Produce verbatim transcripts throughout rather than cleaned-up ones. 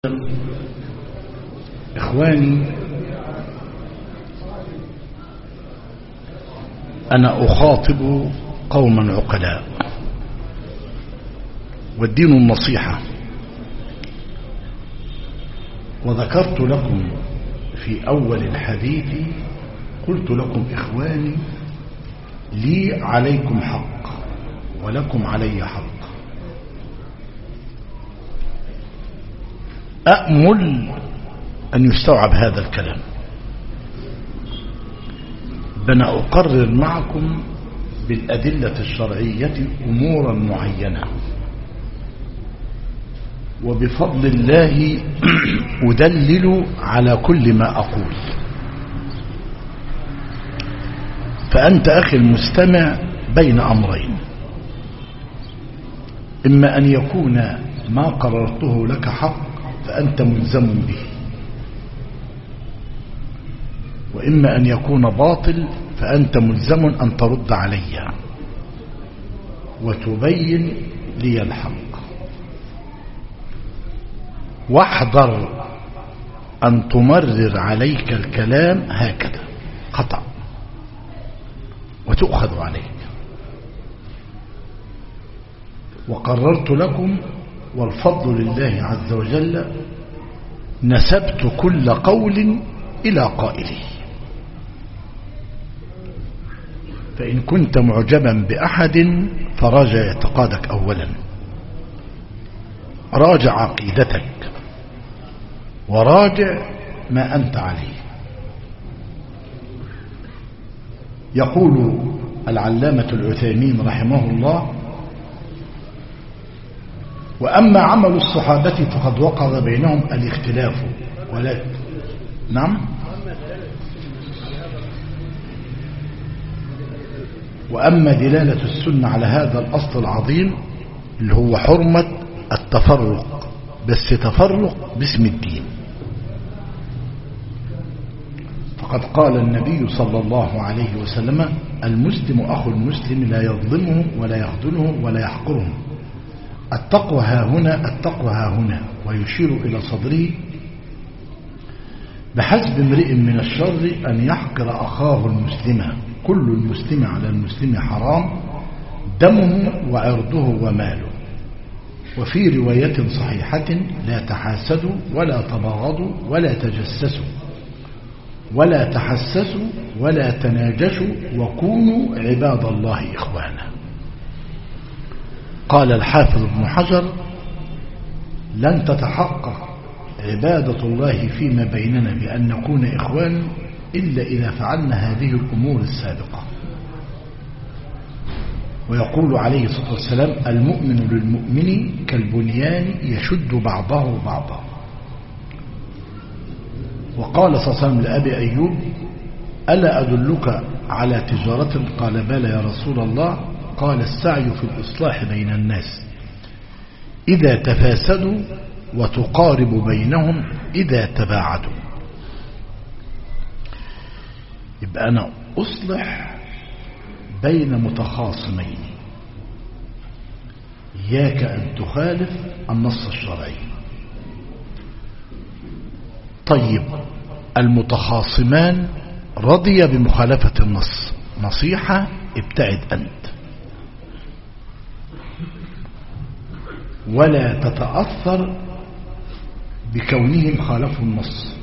إخواني، أنا أخاطب قوما عقلاء، والدين النصيحة. وذكرت لكم في أول الحديث، قلت لكم إخواني لي عليكم حق ولكم علي حق. أأمل أن يستوعب هذا الكلام. بنا أقرر معكم بالأدلة الشرعية أمورا معينة، وبفضل الله أدلل على كل ما أقول. فأنت أخي المستمع بين أمرين: إما أن يكون ما قررته لك حق فأنت ملزم به، وإما أن يكون باطل فأنت ملزم أن ترد علي وتبين لي الحق. واحذر أن تمرر عليك الكلام هكذا خطأ وتؤخذ عليك. وقررت لكم، والفضل لله عز وجل، نسبت كل قول إلى قائله. فإن كنت معجبا بأحد فراجع اعتقادك أولا، راجع عقيدتك، وراجع ما أنت عليه. يقول العلامة العثيمين رحمه الله: وأما عمل الصحابة فقد وقع بينهم الاختلاف، ولكن نعم وأما دلالة السنة على هذا الأصل العظيم اللي هو حرمة التفرق، بس تفرق باسم الدين. فقد قال النبي صلى الله عليه وسلم: المسلم أخو المسلم لا يظلمه ولا يخذله ولا يحقره. التقوى ها هنا، التقوى ها هنا، ويشير إلى صدره: بحسب امرئ من الشر أن يحقر أخاه المسلم، كل المسلم على المسلم حرام، دمه وعرضه وماله. وفي رواية صحيحة: لا تحاسدوا ولا تباغضوا ولا تجسسوا ولا تحسسوا ولا تناجشوا وكونوا عباد الله إخوانا. قال الحافظ ابن حجر: لن تتحقق عبادة الله فيما بيننا بأن نكون إخوانا إلا إذا فعلنا هذه الأمور السابقة. ويقول عليه الصلاة والسلام: المؤمن للمؤمن كالبنيان يشد بعضه بعضا. وقال صلى الله عليه وسلم لأبي أيوب: ألا أدلك على تجارة؟ قال: بلى يا رسول الله. قال: السعي في الإصلاح بين الناس إذا تفاسدوا، وتقارب بينهم إذا تباعدوا. يبقى أنا أصلح بين متخاصمين، إياك أن تخالف النص الشرعي. طيب، المتخاصمان رضي بمخالفة النص، نصيحة: ابتعد أنت، ولا تتأثر بكونهم خالفوا النص،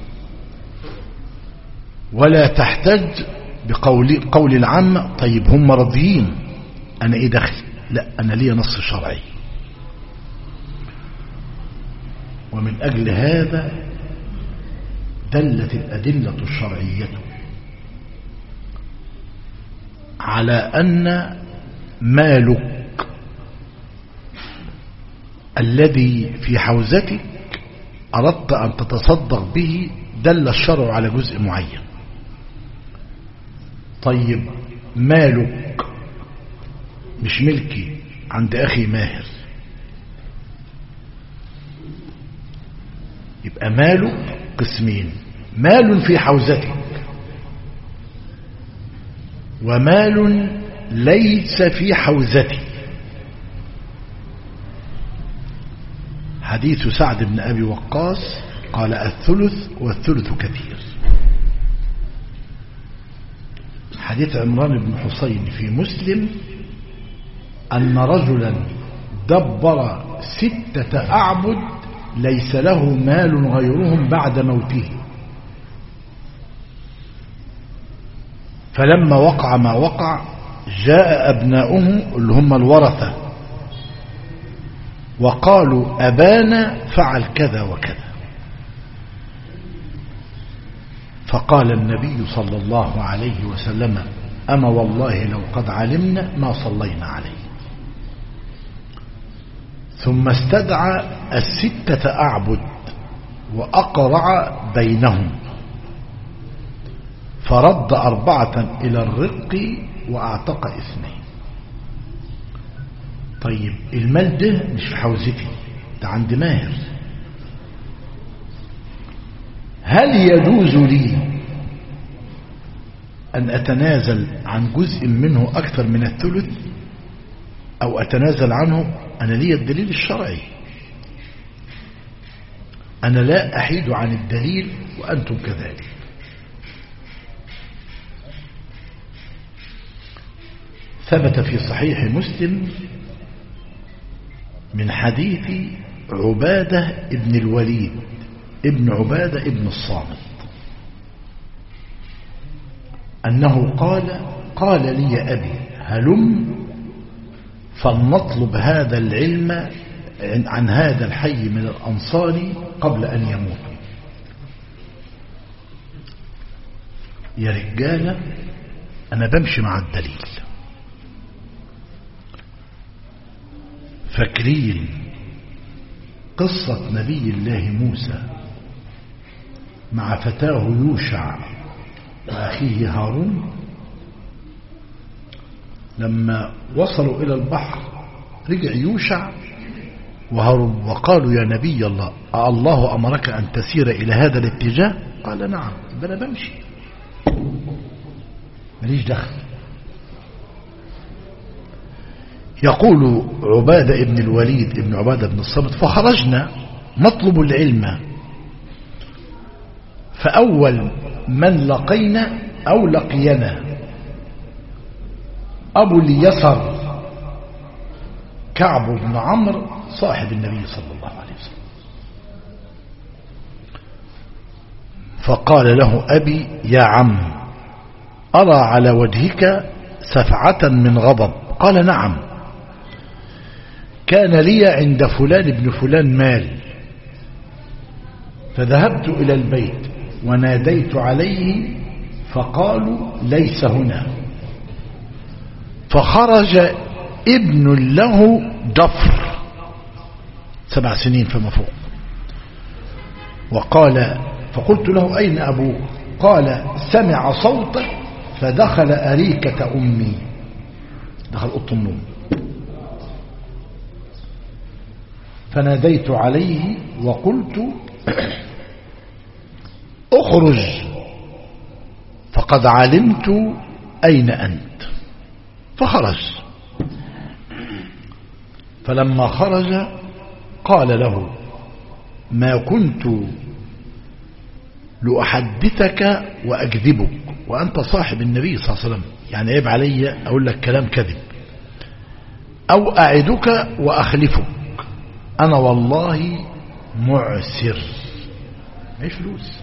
ولا تحتج بقول قول العامة: طيب هم راضيين، أنا إيه دخل؟ لا، أنا لي نص شرعي. ومن أجل هذا دلت الأدلة الشرعية على أن مالك الذي في حوزتك أردت أن تتصدق به، دل الشرع على جزء معين. طيب، مالك مش ملكي عند أخي ماهر، يبقى مالك قسمين: مال في حوزتك، ومال ليس في حوزتي. حديث سعد بن أبي وقاص قال الثلث والثلث كثير. حديث عمران بن حسين في مسلم أن رجلا دبر ستة أعبد ليس له مال غيرهم بعد موته، فلما وقع ما وقع جاء أبناؤه اللي هم الورثة وقالوا أبانا فعل كذا وكذا، فقال النبي صلى الله عليه وسلم أما والله لو قد علمنا ما صلينا عليه. ثم استدعى الستة أعبد وأقرع بينهم فرد أربعة إلى الرق وأعتق اثنين. طيب المال ده مش في حوزتي، ده عند ماهر، هل يجوز لي أن أتنازل عن جزء منه أكثر من الثلث أو أتنازل عنه؟ أنا لي الدليل الشرعي، أنا لا أحيد عن الدليل وأنتم كذلك. ثبت في صحيح مسلم من حديث عبادة ابن الوليد ابن عبادة ابن الصامت أنه قال قال لي أبي هلم فلنطلب هذا العلم عن هذا الحي من الأنصار قبل أن يموت. يا رجالة أنا بمشي مع الدليل. فاكرين قصة نبي الله موسى مع فتاه يوشع وأخيه هارون؟ لما وصلوا إلى البحر رجع يوشع وهارون وقالوا يا نبي الله الله أمرك أن تسير إلى هذا الاتجاه؟ قال نعم. أنا بمشي ماليش دخل. يقول عبادة ابن الوليد ابن عبادة بن الصامت فخرجنا نطلب العلم، فأول من لقينا أو لقينا أبو اليسر كعب بن عمرو صاحب النبي صلى الله عليه وسلم، فقال له أبي يا عم أرى على وجهك سفعة من غضب. قال نعم، كان لي عند فلان ابن فلان مال، فذهبت إلى البيت وناديت عليه فقالوا ليس هنا، فخرج ابن له ضفر سبع سنين فما فوق، وقال فقلت له أين أبوك؟ قال سمع صوتك فدخل أريكة أمي، دخل أوضة النوم، فناديت عليه وقلت اخرج فقد علمت أين أنت، فخرج. فلما خرج قال له ما كنت لأحدثك وأكذبك وأنت صاحب النبي صلى الله عليه وسلم، يعني عيب علي أقول لك كلام كذب، أو أعدك وأخلفك، أنا والله معسر معيش فلوس.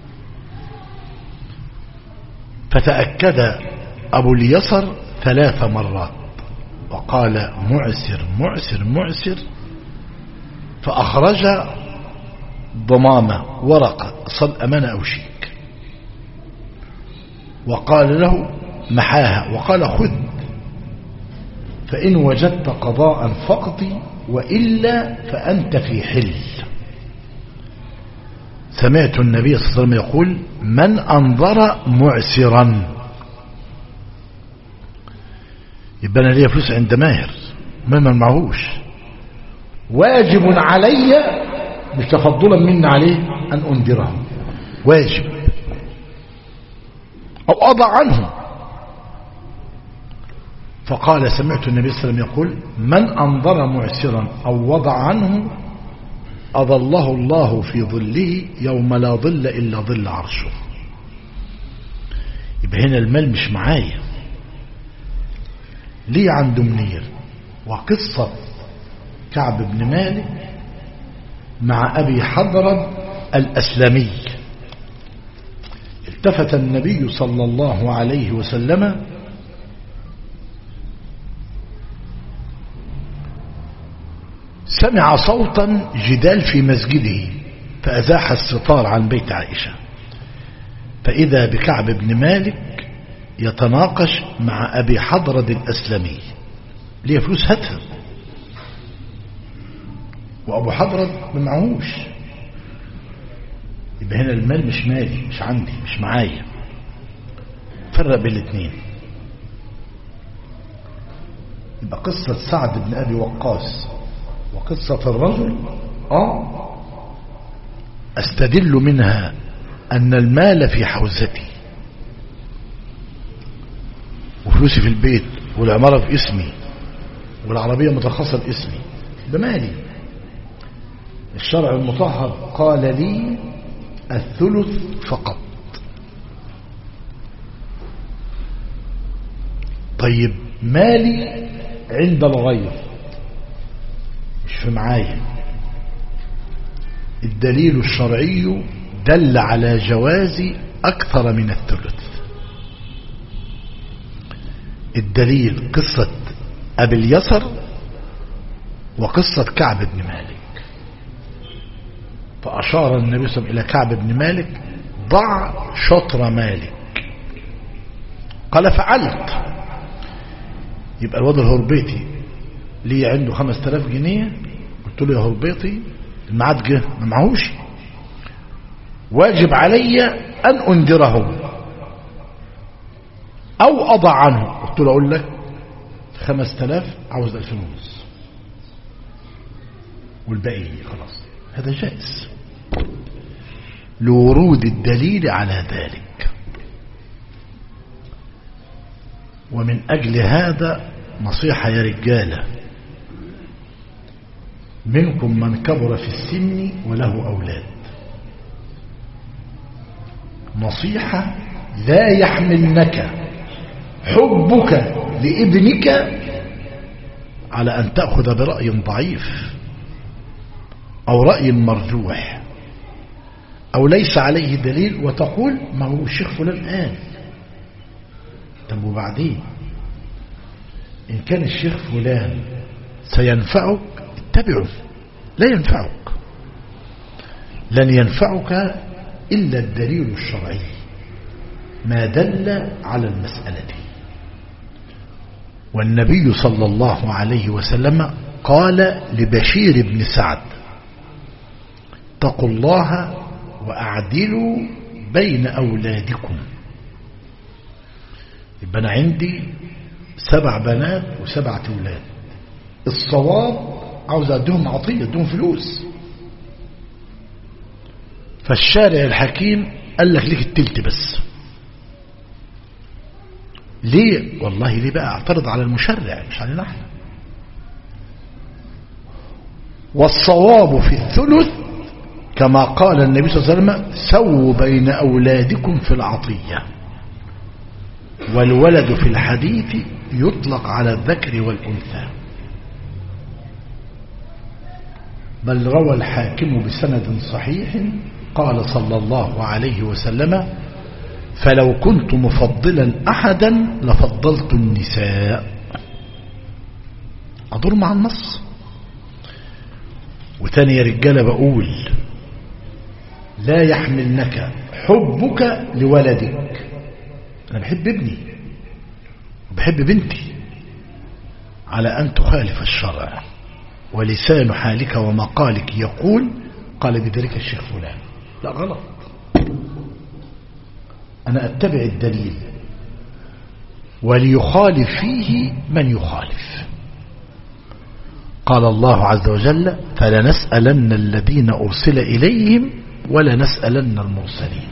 فتأكد أبو اليسر ثلاث مرات وقال معسر معسر معسر، فأخرج ضمامة ورقة صل أمانة أو شيك وقال له محاها، وقال خذ فإن وجدت قضاء فاقضي وإلا فأنت في حل. سمعت النبي صلى الله عليه وسلم يقول من أنظر معسرا، يبقى أنا ليا فلوس عند ماهر مهما معهوش، واجب علي مش تفضلا مني عليه أن أنذره، واجب أو أضع عنه. فقال سمعت النبي صلى الله عليه وسلم يقول من أنظر معسرا أو وضع عنه أظله الله في ظله يوم لا ظل إلا ظل عرشه. يبقى هنا المال مش معايا، ليه عنده منير. وقصة كعب بن مالك مع أبي حضرد الأسلمي، التفت النبي صلى الله عليه وسلم سمع صوتا جدال في مسجده فأزاح الستار عن بيت عائشة، فإذا بكعب بن مالك يتناقش مع أبي حضرد الأسلمي، ليه فلوس هاتها، وأبو حضرد ما معهوش. يبقى هنا المال مش مالي، مش عندي، مش معايا. فرق بين الاثنين. يبقى قصة سعد بن أبي وقاص وقصة الرجل آه أستدل منها أن المال في حوزتي، وفلوسي في البيت، والعمارة في اسمي، والعربية مترخصة باسمي، بمالي. الشرع المطهر قال لي الثلث فقط. طيب مالي عند الغير مش في معايا، الدليل الشرعي دل على جواز أكثر من الثلث. الدليل قصة أبي اليسر وقصة كعب بن مالك. فأشار النبي صلى الله عليه وسلم إلى كعب بن مالك ضع شطر مالك، قال فعلت. يبقى الواد الهربيتي ليه عنده خمس تلاف جنيه، قلت له يا هربيتي الميعاد جه ما معهوش، واجب علي أن أنذره أو أضع عنه. قلت له أقول لك خمس تلاف عاوز ألفين ونص والباقي خلاص. هذا جائز لورود الدليل على ذلك. ومن أجل هذا نصيحة يا رجالة، منكم من كبر في السن وله أولاد، نصيحة لا يحملنك حبك لابنك على أن تأخذ برأي ضعيف أو رأي مرجوح أو ليس عليه دليل وتقول ما هو الشيخ فلان قال. طب وبعدين إن كان الشيخ فلان سينفعك اتبعه، لا ينفعك، لن ينفعك إلا الدليل الشرعي ما دل على المسألة. والنبي صلى الله عليه وسلم قال لبشير بن سعد اتقوا الله وأعدلوا بين أولادكم. يبقى أنا عندي سبع بنات وسبعة أولاد، الصواب عاوز أديهم عطية، أديهم فلوس. فالشارع الحكيم قال لك ليك التلت بس. ليه؟ والله ليه بقى اعترض على المشرع مش علينا احنا. والصواب في الثلث كما قال النبي صلى الله عليه وسلم سووا بين أولادكم في العطية. والولد في الحديث يطلق على الذكر والأنثى. بل روى الحاكم بسند صحيح قال صلى الله عليه وسلم فلو كنت مفضلا أحدا لفضلت النساء. أدور مع النص. وتاني يا رجالة بقول لا يحملنك حبك لولدك. أنا بحب ابني وبحب بنتي على أن تخالف الشرع، ولسان حالك ومقالك يقول قال بذلك الشيخ فلان. لا غلط، أنا أتبع الدليل وليخالف فيه من يخالف. قال الله عز وجل فلنسألن الذين أرسل إليهم ولنسألن المرسلين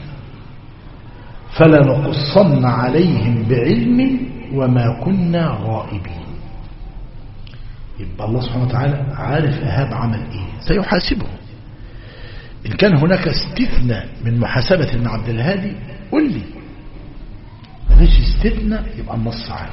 فلنقصن عليهم بعلم وما كنا غائبين. يبقى الله سبحانه وتعالى عارف إيهاب عمل إيه، سيحاسبه. إن كان هناك استثناء من محاسبة ابن عبد الهادي قل لي، ما فيش استثناء يبقى النص عام.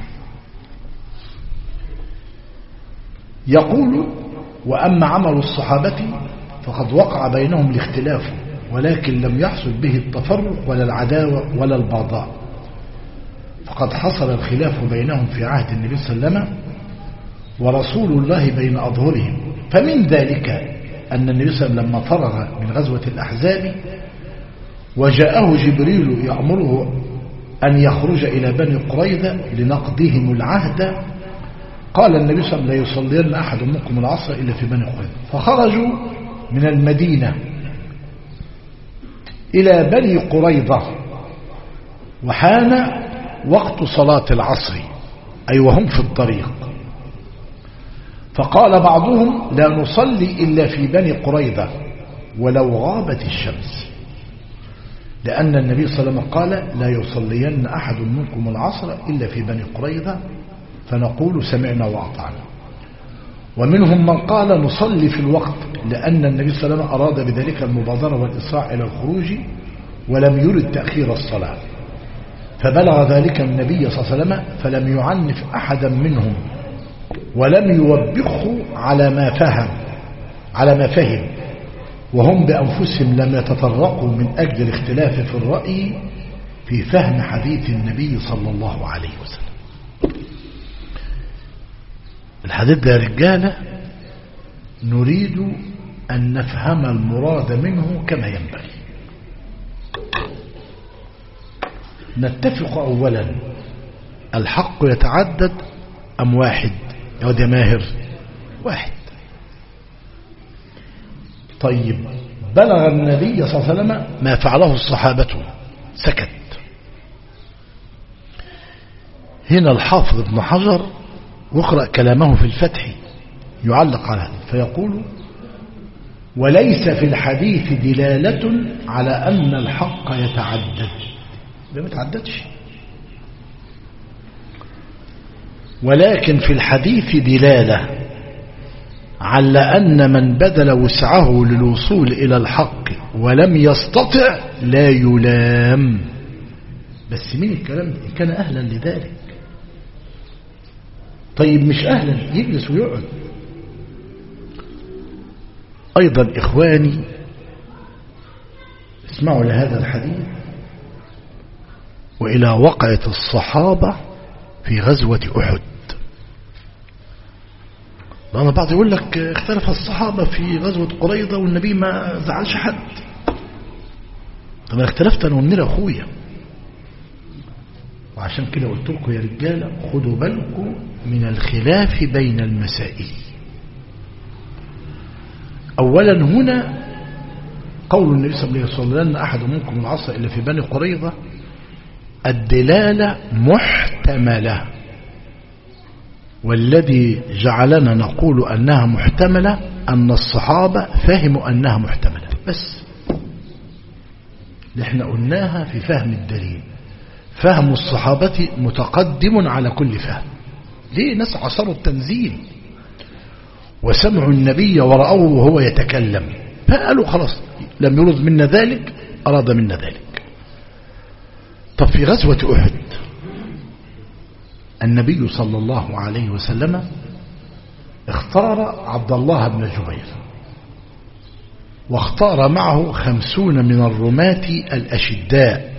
يقول وأما عمل الصحابة فقد وقع بينهم الاختلاف، ولكن لم يحصل به التفرق ولا العداوة ولا البغضاء، فقد حصل الخلاف بينهم في عهد النبي صلى الله عليه وسلم ورسول الله بين أظهرهم. فمن ذلك أن النبي صلى الله عليه وسلم لما فرغ من غزوة الأحزاب وجاءه جبريل يأمره أن يخرج إلى بني قريظة لنقضهم العهد، قال النبي صلى الله عليه وسلم لا يصلين أحد منكم العصر إلا في بني قريظة. فخرجوا من المدينة إلى بني قريظة وحان وقت صلاة العصر، أي وهم في الطريق، فقال بعضهم لا نصلي إلا في بني قريظة ولو غابت الشمس، لأن النبي صلى الله عليه وسلم قال لا يصلين أحد منكم العصر إلا في بني قريظة، فنقول سمعنا وأطعنا. ومنهم من قال نصلي في الوقت، لأن النبي صلى الله عليه وسلم أراد بذلك المبادرة والإسراع إلى الخروج ولم يرد تأخير الصلاة، فبلغ ذلك النبي صلى الله عليه وسلم فلم يعنف أحدا منهم ولم يوبخه على ما فهم على ما فهم وهم بأنفسهم لم يتطرقوا من أجل الاختلاف في الرأي في فهم حديث النبي صلى الله عليه وسلم. الحديث ده يا رجالة نريد أن نفهم المراد منه كما ينبغي. نتفق أولا، الحق يتعدد أم واحد يا واد يا ماهر؟ واحد. طيب بلغ النبي صلى الله عليه وسلم ما فعله الصحابة سكت. هنا الحافظ ابن حجر واقرأ كلامه في الفتح يعلق على هذا فيقول وليس في الحديث دلالة على أن الحق يتعدد، ما يتعددش، ولكن في الحديث دلالة على أن من بذل وسعه للوصول إلى الحق ولم يستطع لا يلام. بس مين الكلام ده؟ كان أهلا لذلك. طيب مش أهلا يجلس ويقعد. أيضا إخواني اسمعوا لهذا الحديث وإلى وقعة الصحابة في غزوة أحد. لأن بعض يقول لك اختلف الصحابة في غزوة قريظة والنبي ما زعلش حد. طب انا اختلفت انا والنير اخويا، وعشان كده قلت لكم يا رجالة خدوا بالكم من الخلاف بين المسائل. أولا هنا قول النبي صلى الله عليه وسلم لن أحد منكم العصر إلا في بني قريظة، الدلالة محتملة، والذي جعلنا نقول أنها محتملة أن الصحابة فهموا أنها محتملة. بس احنا قلناها في فهم الدليل، فهم الصحابة متقدم على كل فهم. ليه؟ ناس عصروا التنزيل وسمعوا النبي ورأوه وهو يتكلم فقالوا خلاص لم يرد منا ذلك أراد منا ذلك. طب في غزوة أحد النبي صلى الله عليه وسلم اختار عبد الله بن جبير واختار معه خمسون من الرماة الأشداء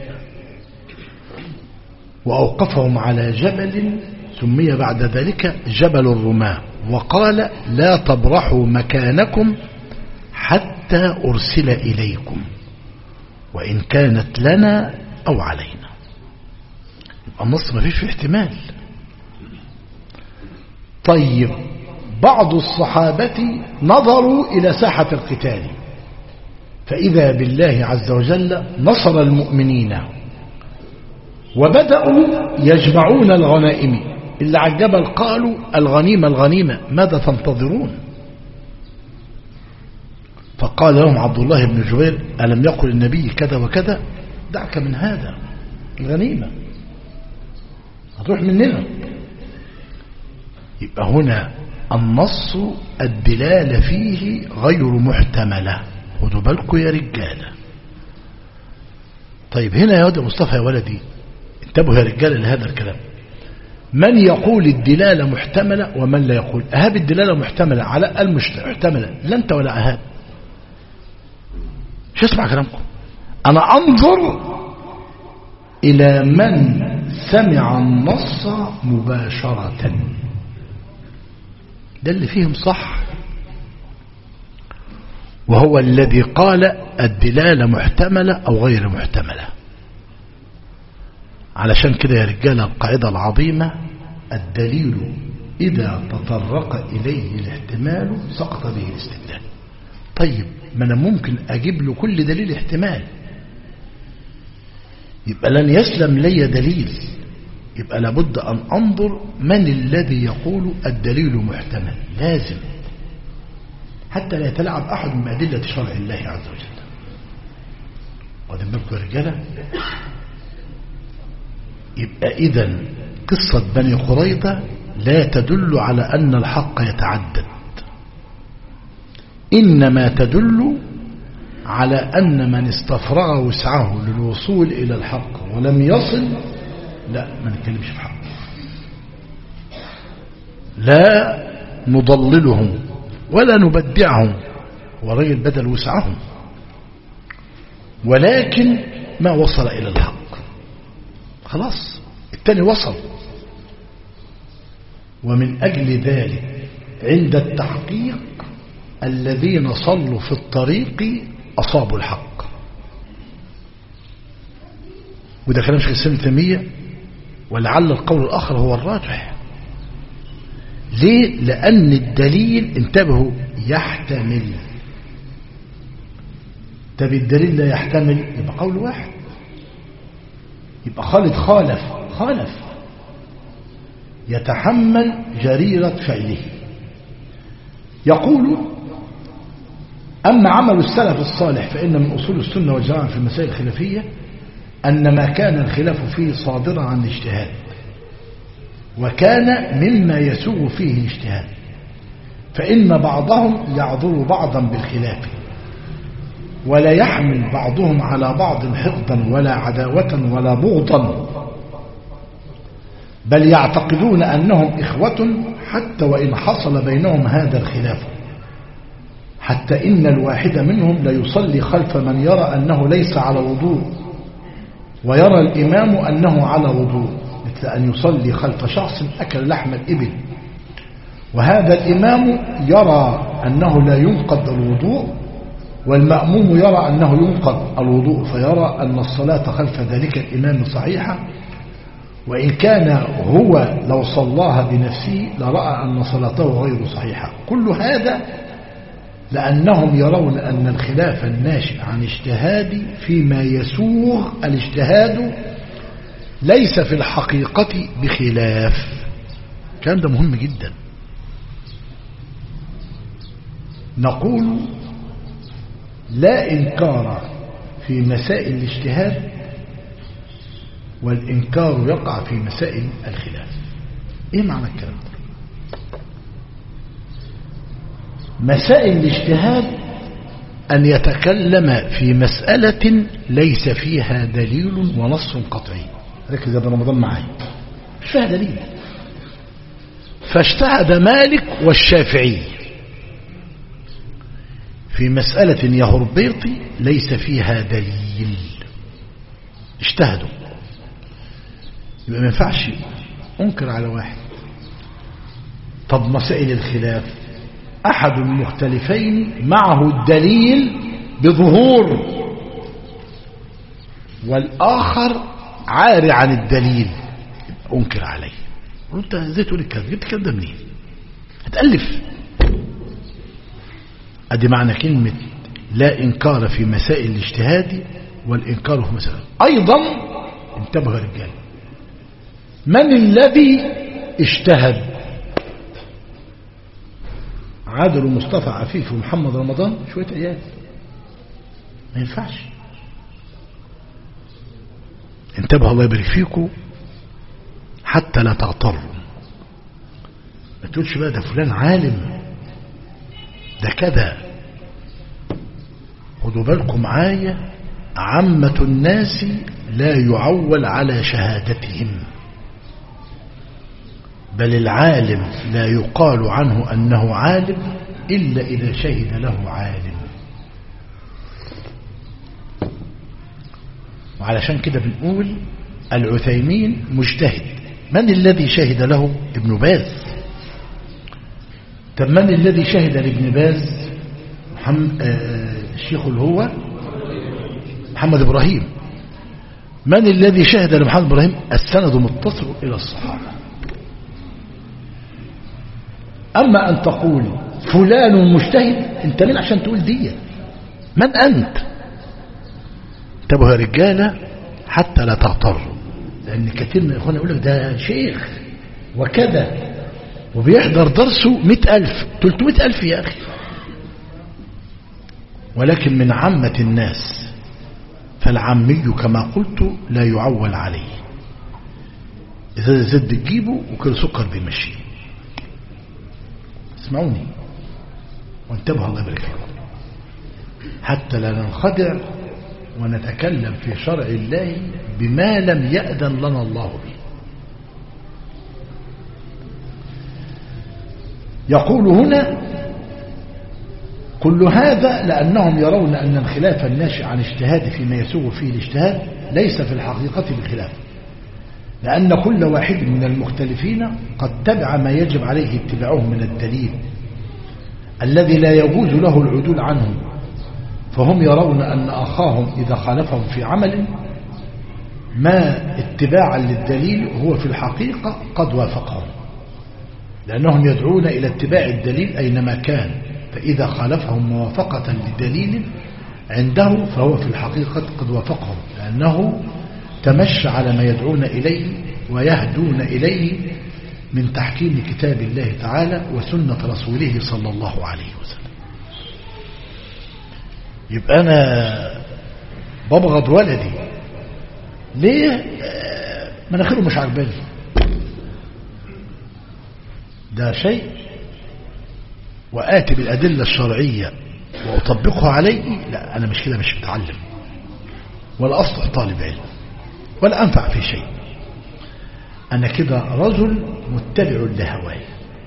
وأوقفهم على جبل سمي بعد ذلك جبل الرماة، وقال لا تبرحوا مكانكم حتى أرسل إليكم وإن كانت لنا أو علينا. النص ما فيش فيه احتمال. طيب بعض الصحابة نظروا إلى ساحة القتال فإذا بالله عز وجل نصر المؤمنين وبدأوا يجمعون الغنائم. اللي على الجبل قالوا الغنيمة الغنيمة ماذا تنتظرون؟ فقال لهم عبد الله بن جبير ألم يقل النبي كذا وكذا؟ دعك من هذا، الغنيمة هتروح مننا. يبقى هنا النص الدلالة فيه غير محتملة، خدوا بالكم يا رجالة. طيب هنا يا واد مصطفى يا ولدي انتبهوا يا رجالة لهذا الكلام. من يقول الدلالة محتملة ومن لا يقول؟ أهاب الدلالة محتملة على المحتملة، لا أنت ولا أهاب. مش اسمع كلامكم، أنا أنظر إلى من سمع النص مباشرة، ده اللي فيهم صح، وهو الذي قال الدلالة محتملة أو غير محتملة. علشان كده يا رجال القاعدة العظيمة الدليل إذا تطرق إليه الاحتمال سقط به الاستدلال. طيب ما أنا ممكن أجيب له كل دليل احتمال، يبقى لن يسلم لي دليل، يبقى لابد أن أنظر من الذي يقول الدليل محتمل، لازم حتى لا يتلاعب أحد من أدلة شرع الله عز وجل. واخدين بالكم يا رجالة؟ يبقى إذن قصة بني قريظة لا تدل على أن الحق يتعدد، إنما تدل على أن من استفرغ وسعه للوصول إلى الحق ولم يصل، لا ما نتكلمش في حق، لا نضللهم ولا نبدعهم، ورجل بدل وسعهم، ولكن ما وصل إلى الحق خلاص، التاني وصل. ومن أجل ذلك عند التحقيق الذين صلوا في الطريق أصابوا الحق، وده كلام شيخ الإسلام ابن تيمية، ولعل القول الآخر هو الراجح. ليه؟ لأن الدليل انتبهوا يحتمل. طب الدليل لا يحتمل يبقى قول واحد، يبقى خالد خالف خالف يتحمل جريرة فعله. يقول أما عمل السلف الصالح فإن من أصول السنة والجماعة في المسائل الخلافية أن ما كان الخلاف فيه صادرا عن الاجتهاد، وكان مما يسوغ فيه الاجتهاد، فإن بعضهم يعذر بعضا بالخلاف، ولا يحمل بعضهم على بعض حقدا ولا عداوة ولا بغضا، بل يعتقدون أنهم إخوة حتى وإن حصل بينهم هذا الخلاف، حتى إن الواحد منهم لا يصلي خلف من يرى أنه ليس على وضوء، ويرى الإمام أنه على وضوء، مثل أن يصلي خلف شخص أكل لحم الإبل، وهذا الإمام يرى أنه لا ينقض الوضوء، والمأموم يرى أنه ينقض الوضوء، فيرى أن الصلاة خلف ذلك الإمام صحيحة، وإن كان هو لو صلاها بنفسه لرأى أن صلاته غير صحيحة. كل هذا لأنهم يرون أن الخلاف الناشئ عن اجتهاد فيما يسوغ الاجتهاد ليس في الحقيقة بخلاف. كان ده مهم جدا. نقول لا إنكار في مسائل الاجتهاد، والإنكار يقع في مسائل الخلاف. إيه معنى الكلام ده؟ مسائل الاجتهاد أن يتكلم في مسألة ليس فيها دليل ونص قطعي. ركز يا ابن رمضان معايا، مش فيها دليل، فاجتهد مالك والشافعي في مسألة يا هربيطي ليس فيها دليل، اجتهدوا، يبقى ما ينفعش انكر على واحد. طب مسائل الخلاف أحد المختلفين معه الدليل بظهور، والآخر عاري عن الدليل، انكر عليه. وانت ازاي تقول الكلام؟ جبت الكلام ده منين؟ هتألف. ادي معنى كلمة لا إنكار في مسائل الاجتهاد والإنكار في مسائل. أيضا انتبه يا رجال، من الذي اجتهد؟ عادل ومصطفى عفيف ومحمد رمضان شوية عيال، ما ينفعش. انتبه الله يبارك فيكم حتى لا تغتروا، ما تقولش بقى ده فلان عالم ده كذا. خدوا بالكم معايا، عامة الناس لا يعول على شهادتهم، بل العالم لا يقال عنه أنه عالم إلا إذا شهد له عالم. وعلشان كده بنقول العثيمين مجتهد. من الذي شهد له؟ ابن باز. طب من الذي شهد لابن باز؟ محمد آه الشيخ اللي هو محمد إبراهيم. من الذي شهد لمحمد إبراهيم؟ السند متصل إلى الصحابة. أما أن تقول فلان مجتهد، أنت مين عشان تقول دي؟ من أنت؟ انتبهوا يا رجالة حتى لا تغتروا، لأن كثير من الإخوان يقول لك ده شيخ وكذا وبيحضر درسه مئة ألف تلتمائة ألف يا أخي، ولكن من عامة الناس، فالعامي كما قلت لا يعول عليه، إذا زد تجيبه وكل سكر بيمشي. اسمعوني وانتبهوا الله يبارك فيكم حتى لا ننخدع ونتكلم في شرع الله بما لم يأذن لنا الله به. يقول هنا كل هذا لأنهم يرون أن الخلاف الناشئ عن اجتهاد فيما يسوغ فيه الاجتهاد ليس في الحقيقة بخلاف، لأن كل واحد من المختلفين قد تبع ما يجب عليه اتباعه من الدليل الذي لا يجوز له العدول عنه، فهم يرون أن أخاهم إذا خالفهم في عمل ما اتباعا للدليل هو في الحقيقة قد وافقهم، لأنهم يدعون إلى اتباع الدليل أينما كان، فإذا خالفهم موافقة لدليل عنده فهو في الحقيقة قد وافقهم، لأنه تمشى على ما يدعون إليه ويهدون إليه من تحكيم كتاب الله تعالى وسنة رسوله صلى الله عليه وسلم. يبقى أنا ببغض ولدي ليه؟ مناخيره مش عجباني، ده شيء، وآتي بالأدلة الشرعية وأطبقها عليه، لا أنا مش كده، مش متعلم ولا أصلح طالب علم ولا أنفع في شيء، أنا كده رجل متبع لهواي.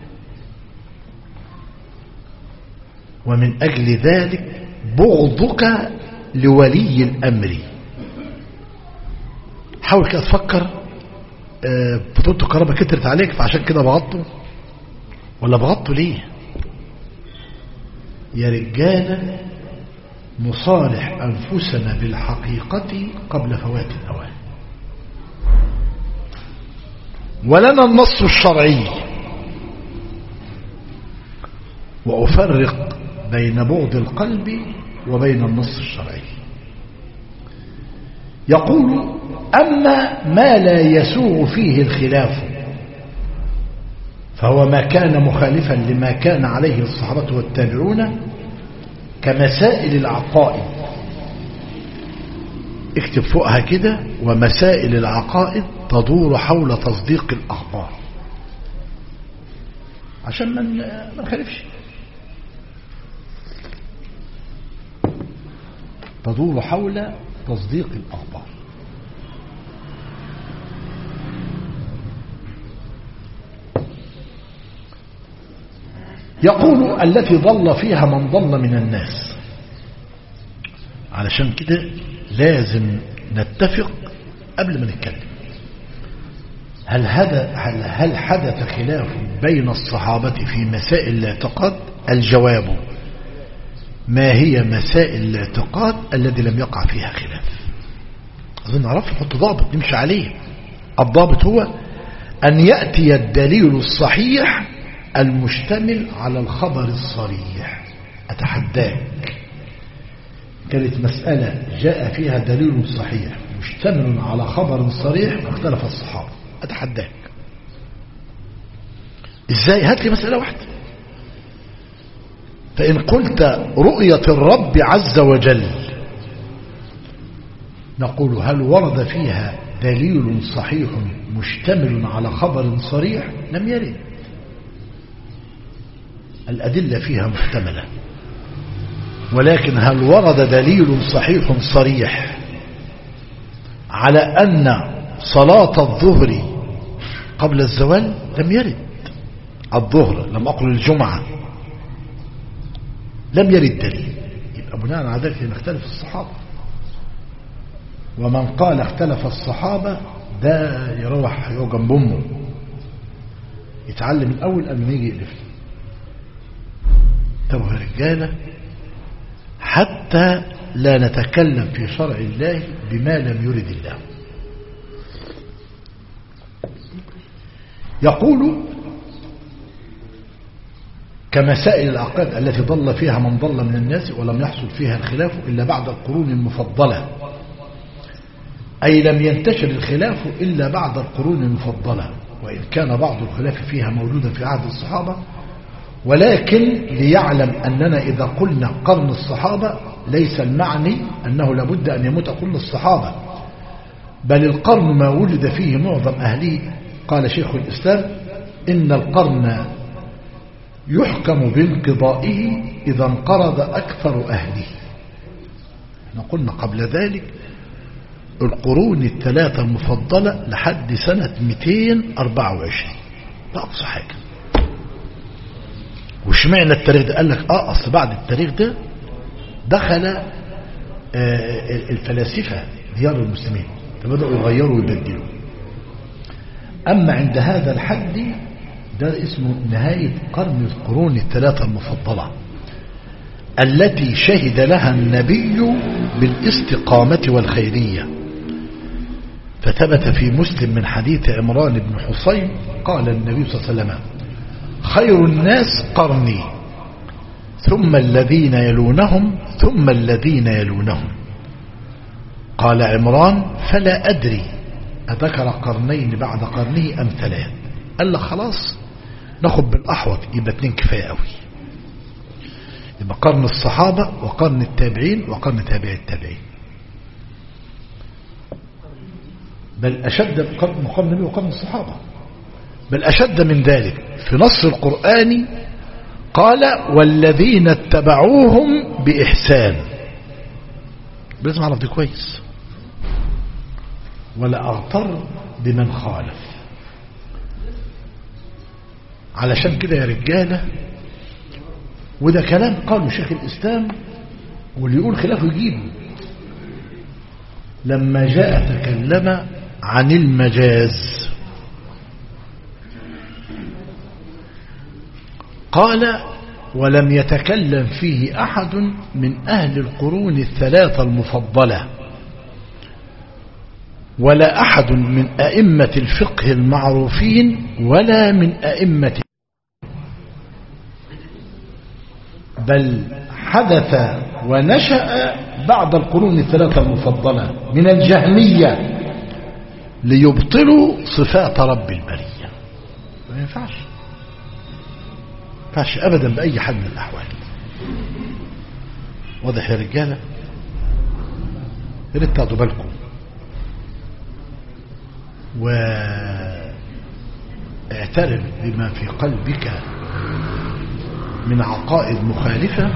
ومن أجل ذلك بغضك لولي الأمر. حاول كده تفكر، بطولة الكهرباء كترت عليك فعشان كده بغضته، ولا بغضته ليه؟ يا رجالة نصالح أنفسنا بالحقيقة قبل فوات الأوان. ولنا النص الشرعي، وأفرق بين بغض القلب وبين النص الشرعي. يقول أما ما لا يسوغ فيه الخلاف فهو ما كان مخالفا لما كان عليه الصحابة والتابعون كمسائل العقائد. اكتب فوقها كده: ومسائل العقائد تدور حول تصديق الأخبار، عشان ما نخالفش. تدور حول تصديق الأخبار. يقول التي ضل فيها من ضل من الناس. علشان كده لازم نتفق قبل ما نتكلم. هل هذا هل, هل حدث خلاف بين الصحابة في مسائل الاعتقاد؟ الجواب: ما هي مسائل الاعتقاد الذي لم يقع فيها خلاف؟ أظن نعرف نحط ضابط نمشي عليه. الضابط هو أن يأتي الدليل الصحيح المشتمل على الخبر الصريح. أتحداك، كانت مسألة جاء فيها دليل صحيح مشتمل على خبر صريح واختلف الصحابة، أتحداك. إزاي؟ هات لي مسألة واحدة. فإن قلت رؤية الرب عز وجل، نقول: هل ورد فيها دليل صحيح مشتمل على خبر صريح؟ لم يرد. الأدلة فيها محتملة، ولكن هل ورد دليل صحيح صريح على أن صلاة الظهر قبل الزوال؟ لم يرد. الظهر، لم أقل الجمعة، لم يرد دليل. يبقى بناء على ذلك نختلف الصحابة، ومن قال اختلف الصحابة ده يروح يقعد جنب امه يتعلم الأول قبل ما يجي يقلف. طب يا رجالة، حتى لا نتكلم في شرع الله بما لم يرد الله. يقول كمسائل العقائد التي ضل فيها من ضل من الناس ولم يحصل فيها الخلاف إلا بعد القرون المفضلة، أي لم ينتشر الخلاف إلا بعد القرون المفضلة، وإن كان بعض الخلاف فيها موجودا في عهد الصحابة، ولكن ليعلم أننا إذا قلنا قرن الصحابة ليس المعني أنه لابد أن يموت كل الصحابة، بل القرن ما وجد فيه معظم أهله. قال شيخ الإسلام إن القرن يحكم بانقضائه إذا انقرض أكثر أهله. قلنا قبل ذلك القرون الثلاثة المفضلة لحد سنة مئتين وأربعة وعشرين، ده أقصى حاجة. وش معنى التاريخ ده؟ قال لك آه أصل بعد التاريخ ده دخل آه الفلاسفة ديار المسلمين فبدأوا يغيروا ويبدلوا. أما عند هذا الحد ده اسمه نهاية قرن القرون الثلاثة المفضلة التي شهد لها النبي بالاستقامة والخيرية. فثبت في مسلم من حديث عمران بن حصين قال النبي صلى الله عليه وسلم خير الناس قرني ثم الذين يلونهم ثم الذين يلونهم. قال عمران فلا أدري أذكر قرنين بعد قرنه أم ثلاث؟ قال له خلاص ناخد بالأحوط، يبقى اتنين كفاية قوي. يبقى قرن الصحابة وقرن التابعين وقرن تابع التابعين، بل أشد قرن النبي وقرن الصحابة، بل أشد من ذلك في نص القرآن قال والذين اتبعوهم بإحسان. لازم أعرف دي كويس، ولا أغتر بمن خالف. علشان كده يا رجالة، وده كلام قاله شيخ الإسلام واللي يقول خلافه يجيبه، لما جاء تكلم عن المجاز قال ولم يتكلم فيه أحد من أهل القرون الثلاثة المفضلة ولا أحد من أئمة الفقه المعروفين ولا من أئمة، بل حدث ونشأ بعد القرون الثلاثة المفضلة من الجهمية ليبطلوا صفات رب البرية. ما ينفعش ما ينفعش أبدا بأي حال من الأحوال. واضح يا رجالة؟ ياريت تاخدوا بالكم واعترف بما في قلبك من عقائد مخالفة،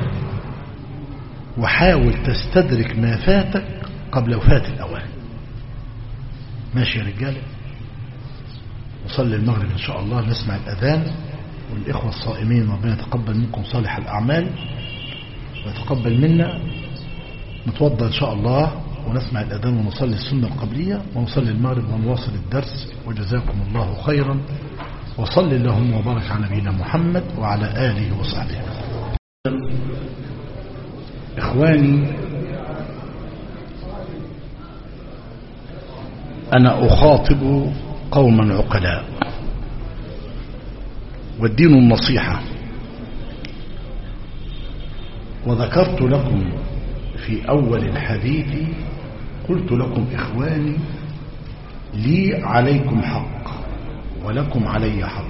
وحاول تستدرك ما فاتك قبل وفاة الأوان. ماشي يا رجال؟ نصلي المغرب إن شاء الله، نسمع الأذان، والإخوة الصائمين ربنا يتقبل منكم صالح الأعمال ويتقبل منا. نتوضى إن شاء الله ونسمع الأذان ونصلي السنة القبلية ونصلي المغرب ونواصل الدرس. وجزاكم الله خيرا، وصل اللهم وبارك على نبينا محمد وعلى آله وصحبه. إخواني، أنا أخاطب قوما عقلاء، والدين النصيحة. وذكرت لكم في أول الحديث قلت لكم إخواني لي عليكم حق ولكم علي حق.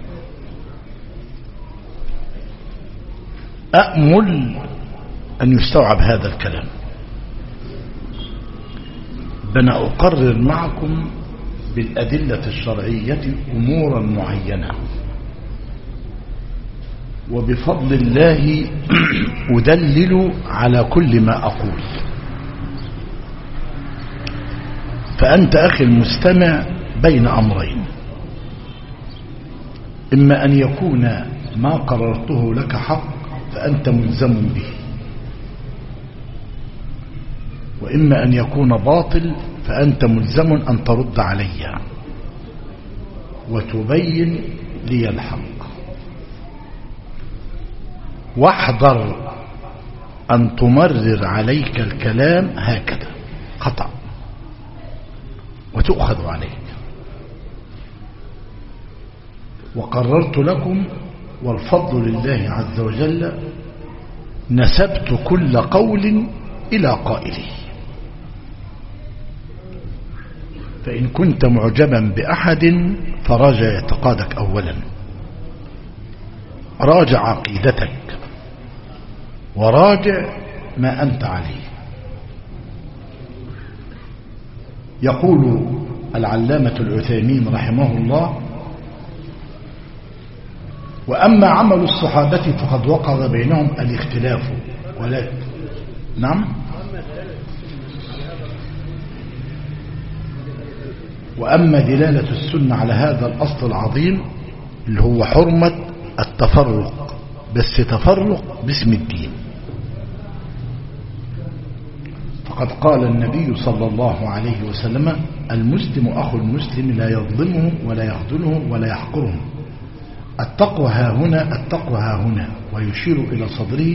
أأمل أن يستوعب هذا الكلام. بنا أقرر معكم بالأدلة الشرعية أمورا معينة، وبفضل الله أدلل على كل ما أقول. فأنت أخي المستمع بين أمرين: إما أن يكون ما قررته لك حق فأنت ملزم به، وإما أن يكون باطل فأنت ملزم أن ترد علي وتبين لي الحق. واحذر أن تمرر عليك الكلام هكذا خطأ وتؤخذ عليك. وقررت لكم والفضل لله عز وجل نسبت كل قول إلى قائله. فإن كنت معجبا بأحد فراجع اعتقادك أولا، راجع عقيدتك، وراجع ما أنت عليه. يقول العلامة العثيمين رحمه الله: وأما عمل الصحابة فقد وقع بينهم الاختلاف ولا نعم وأما دلالة السنة على هذا الأصل العظيم اللي هو حرمة التفرق، بس تفرق باسم الدين. فقد قال النبي صلى الله عليه وسلم: المسلم أخو المسلم لا يظلمه ولا يخذله ولا يحقره. التقوى ها هنا، التقوى ها هنا، ويشير إلى صدره: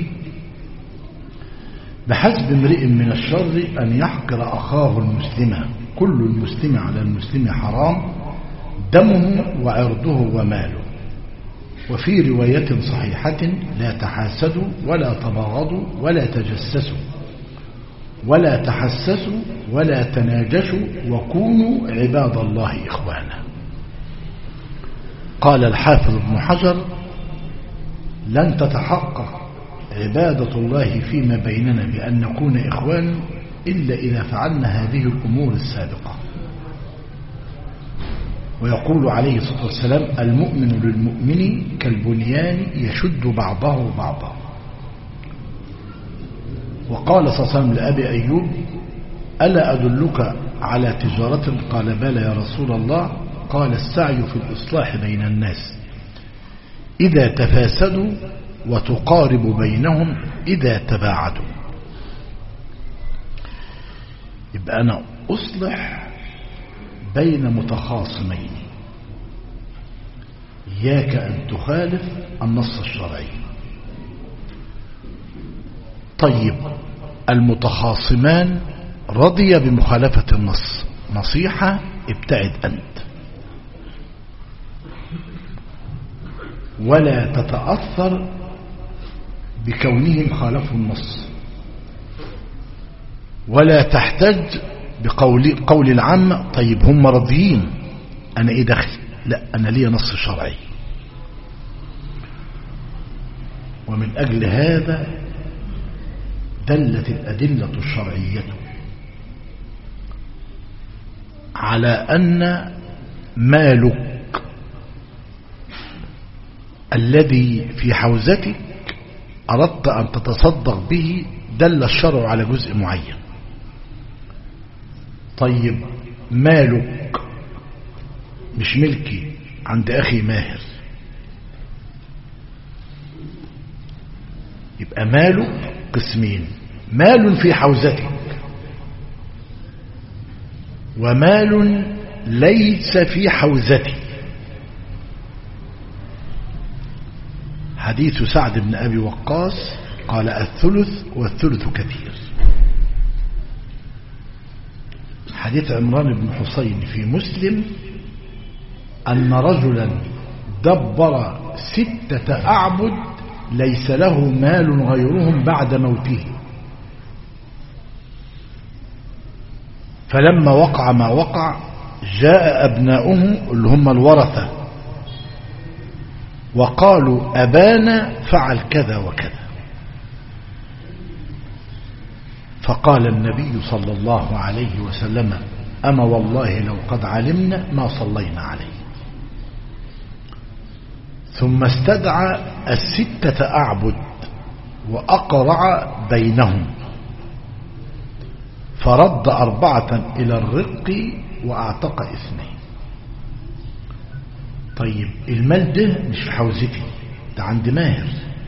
بحسب امرئ من الشر أن يحقر أخاه المسلم، كل المسلم على المسلم حرام، دمه وعرضه وماله. وفي رواية صحيحة: لا تحاسدوا ولا تباغضوا ولا تجسسوا ولا تحسسوا ولا تناجشوا وكونوا عباد الله إخوانا. قال الحافظ ابن حجر: لن تتحقق عبادة الله فيما بيننا بأن نكون إخوانا إلا إذا فعلنا هذه الأمور السابقة. ويقول عليه الصلاة والسلام: المؤمن للمؤمن كالبنيان يشد بعضه بعضا. وقال صلى الله عليه وسلم لأبي أيوب: ألا أدلك على تجارة؟ قال: بلى يا رسول الله. قال: السعي في الإصلاح بين الناس إذا تفاسدوا، وتقارب بينهم إذا تباعدوا. يبقى أنا أصلح بين متخاصمين، إياك أن تخالف النص الشرعي. طيب، المتخاصمان رضي بمخالفة النص، نصيحة: ابتعد أنت، ولا تتأثر بكونهم خالفوا النص، ولا تحتج بقول قول العامة: طيب هم راضيين، أنا إيه دخل؟ لا، أنا لي نص شرعي. ومن أجل هذا دلت الأدلة الشرعية على أن مالك الذي في حوزتك أردت أن تتصدق به دل الشرع على جزء معين. طيب، مالك مش ملكي عند أخي ماهر، يبقى مالك قسمين: مال في حوزتك، ومال ليس في حوزتي. حديث سعد بن أبي وقاص قال: الثلث والثلث كثير. حديث عمران بن حسين في مسلم أن رجلا دبر ستة أعبد ليس له مال غيرهم بعد موته، فلما وقع ما وقع جاء أبناؤه اللي هم الورثة وقالوا: أبانا فعل كذا وكذا. فقال النبي صلى الله عليه وسلم: أما والله لو قد علمنا ما صلينا عليه. ثم استدعى الستة أعبد وأقرع بينهم فرد أربعة إلى الرق وأعتق اثنين. طيب المال ده مش في حوزتي، ده عند ماهر،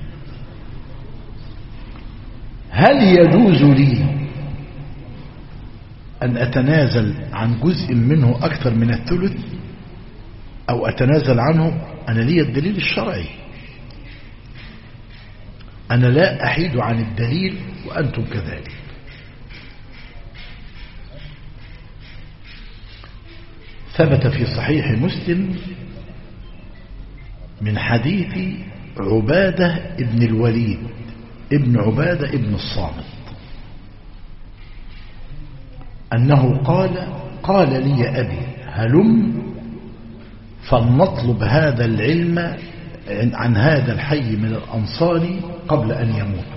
هل يجوز لي أن أتنازل عن جزء منه أكثر من الثلث أو أتنازل عنه؟ أنا لي الدليل الشرعي، أنا لا أحيد عن الدليل وأنتم كذلك. ثبت في صحيح مسلم من حديث عبادة ابن الوليد ابن عبادة ابن الصامت أنه قال قال لي أبي هلم فلنطلب هذا العلم عن هذا الحي من الأنصار قبل أن يموت.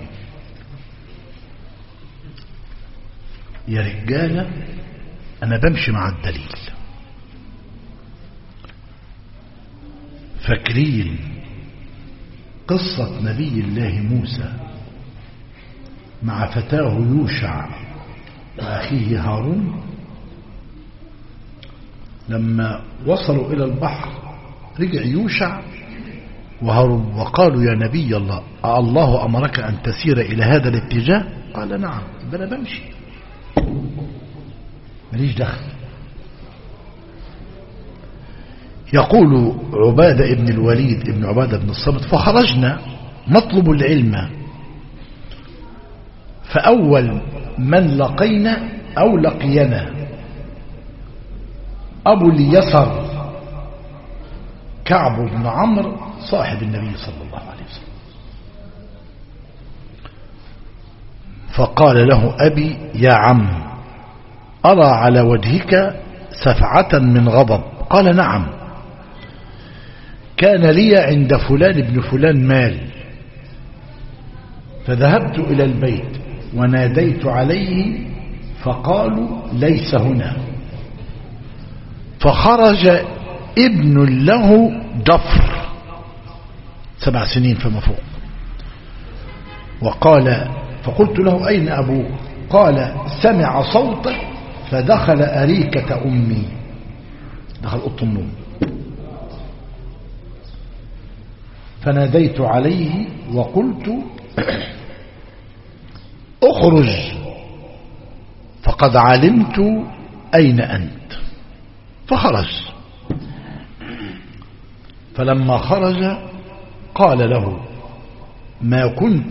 يا رجالة أنا بمشي مع الدليل. فاكرين قصة نبي الله موسى مع فتاه يوشع وأخيه هارون؟ لما وصلوا إلى البحر رجع يوشع وهارون وقالوا يا نبي الله الله أمرك أن تسير إلى هذا الاتجاه؟ قال نعم. أنا بمشي ماليش دخل. يقول عبادة ابن الوليد ابن عبادة بن الصامت فخرجنا نطلب العلم، فأول من لقينا أو لقينا أبو اليسر كعب بن عمرو صاحب النبي صلى الله عليه وسلم، فقال له أبي يا عم أرى على وجهك سفعة من غضب. قال نعم، كان لي عند فلان ابن فلان مال، فذهبت إلى البيت وناديت عليه فقالوا ليس هنا، فخرج ابن له ضفر سبع سنين فما فوق، وقال فقلت له أين أبوك؟ قال سمع صوتك فدخل أريكة أمي، دخل أوضة النوم، فناديت عليه وقلت اخرج فقد علمت أين أنت، فخرج. فلما خرج قال له ما كنت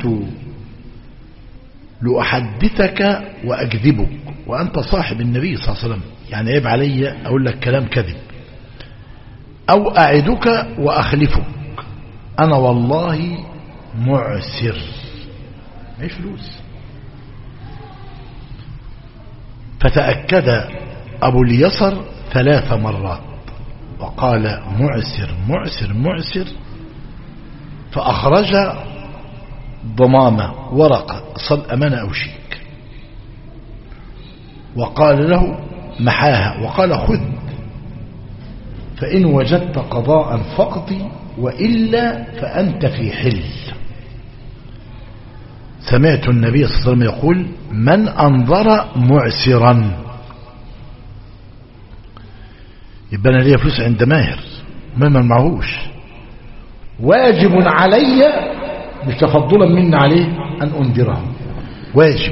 لأحدثك وأكذبك وأنت صاحب النبي صلى الله عليه وسلم، يعني عيب علي أقول لك كلام كذب، أو أعدك وأخلفك، أنا والله معسر معيش فلوس. فتأكد أبو اليسر ثلاث مرات وقال معسر معسر معسر، فأخرج ضمامة ورقة صل أمانة أو شيك وقال له محاها، وقال خذ فإن وجدت قضاء فاقضي وإلا فأنت في حل. سمعت النبي صلى الله عليه وسلم يقول من أنظر معسرا، يبقى أنا ليا فلوس عند ماهر مهما معهوش، واجب علي مش تفضلا مني عليه أن أنذره، واجب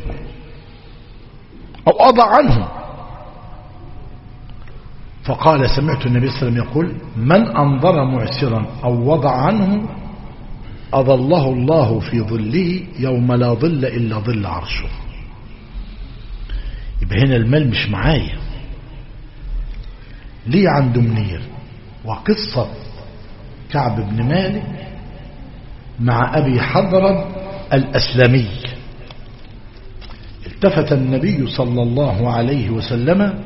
أو أضع عنه. فقال سمعت النبي صلى الله عليه وسلم يقول من أنظر معسرا أو وضع عنه أظله الله في ظله يوم لا ظل إلا ظل عرشه. يبقى هنا المال مش معايا، ليه عنده منير. وقصة كعب بن مالك مع أبي حضرد الأسلمي، التفت النبي صلى الله عليه وسلم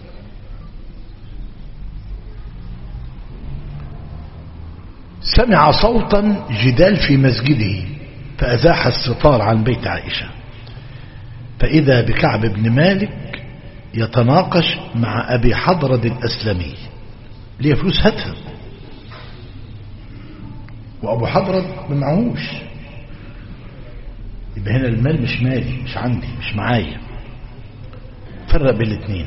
سمع صوتا جدال في مسجده فأزاح الستار عن بيت عائشة، فإذا بكعب بن مالك يتناقش مع أبي حضرد الأسلمي، ليه فلوس هاتها. وأبو حضرة ما معهوش، يبقى هنا المال مش مالي، مش عندي، مش معايا. فرق بين الاثنين.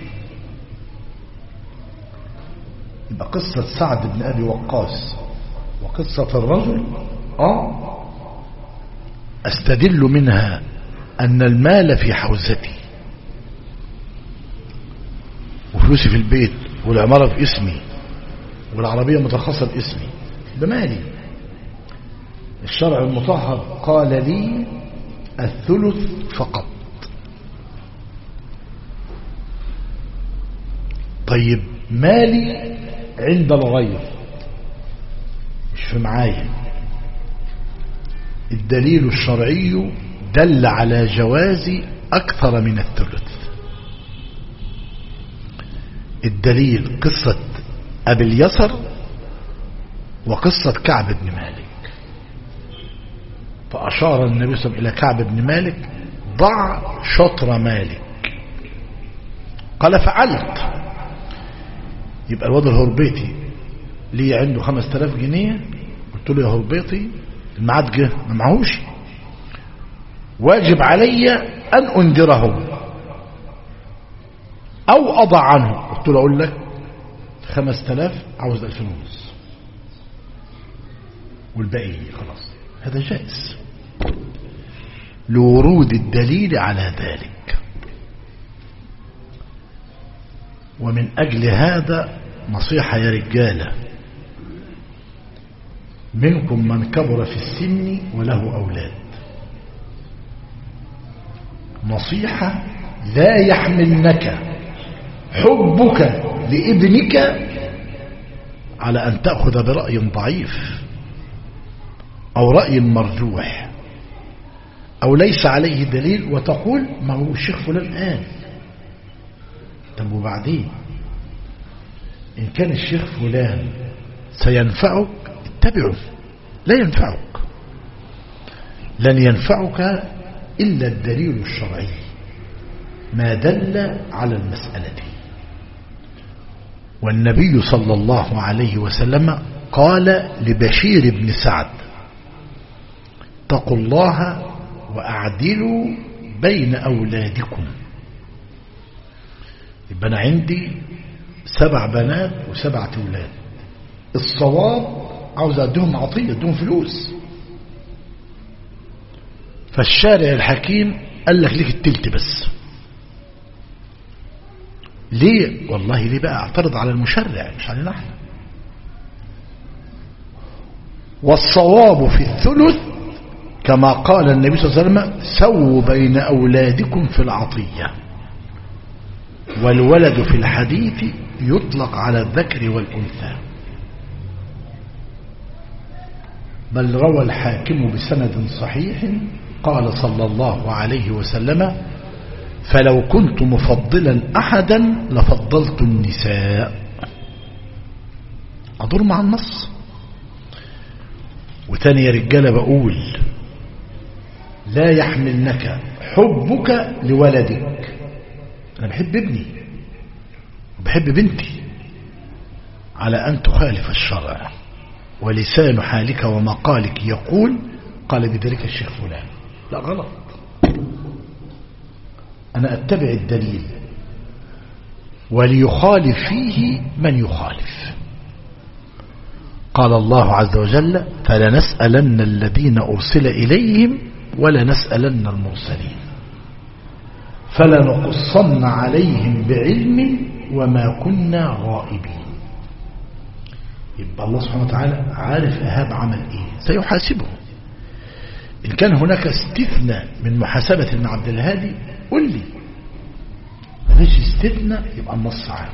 يبقى قصة سعد بن أبي وقاص وقصة الرجل آه أستدل منها أن المال في حوزتي وفلوسي في البيت والعمارة في اسمي والعربية مترخصة باسمي، ده مالي. الشرع المطهر قال لي الثلث فقط. طيب مالي عند الغير مش في معايا، الدليل الشرعي دل على جواز أكثر من الثلث. الدليل قصة أبي اليسر وقصة كعب بن مالك. فأشار النبي صلى الله عليه وسلم إلى كعب بن مالك ضع شطر مالك، قال فعلت. يبقى الواد الهربيتي ليه عنده خمس تلاف جنيه، قلت له يا هربيتي الميعاد جه ما معهوش، واجب علي أن أنذره أو أضع عنه. قلت له أقول لك خمس تلاف عاوز ألفين ونص والباقي خلاص. هذا جائز لورود الدليل على ذلك. ومن أجل هذا نصيحة يا رجالة، منكم من كبر في السن وله أولاد، نصيحة لا يحملنك حبك لابنك على أن تأخذ برأي ضعيف أو رأي مرجوح أو ليس عليه دليل وتقول ما هو الشيخ فلان قال. طب وبعدين إن كان الشيخ فلان سينفعك اتبعه، لا ينفعك، لن ينفعك إلا الدليل الشرعي ما دل على المسألة. والنبي صلى الله عليه وسلم قال لبشير بن سعد اتقوا الله وأعدلوا بين أولادكم. يبقى أنا عندي سبع بنات وسبعة أولاد، الصواب عاوز أديهم عطية، أديهم فلوس. فالشارع الحكيم قال لك ليك التلت بس. ليه؟ والله ليه بقى اعترض على المشرع مش علينا احنا. والصواب في الثلث كما قال النبي صلى الله عليه وسلم سووا بين أولادكم في العطية. والولد في الحديث يطلق على الذكر والأنثى. بل روى الحاكم بسند صحيح قال صلى الله عليه وسلم فلو كنت مفضلا أحدا لفضلت النساء. أدور مع النص. وتاني يا رجالة بقول لا يحملنك حبك لولدك. أنا بحب ابني وبحب بنتي على أن تخالف الشرع، ولسان حالك ومقالك يقول قال بذلك الشيخ فلان. لا غلط، أنا أتبع الدليل وليخالف فيه من يخالف. قال الله عز وجل فلنسألن الذين أرسل إليهم ولنسألن المرسلين فلنقصن عليهم بعلم وما كنا غائبين. يبقى الله سبحانه وتعالى عارف إيهاب عمل إيه سيحاسبه. إن كان هناك استثناء من محاسبة ابن عبد الهادي قل لي، مفيش استثناء يبقى النص عام.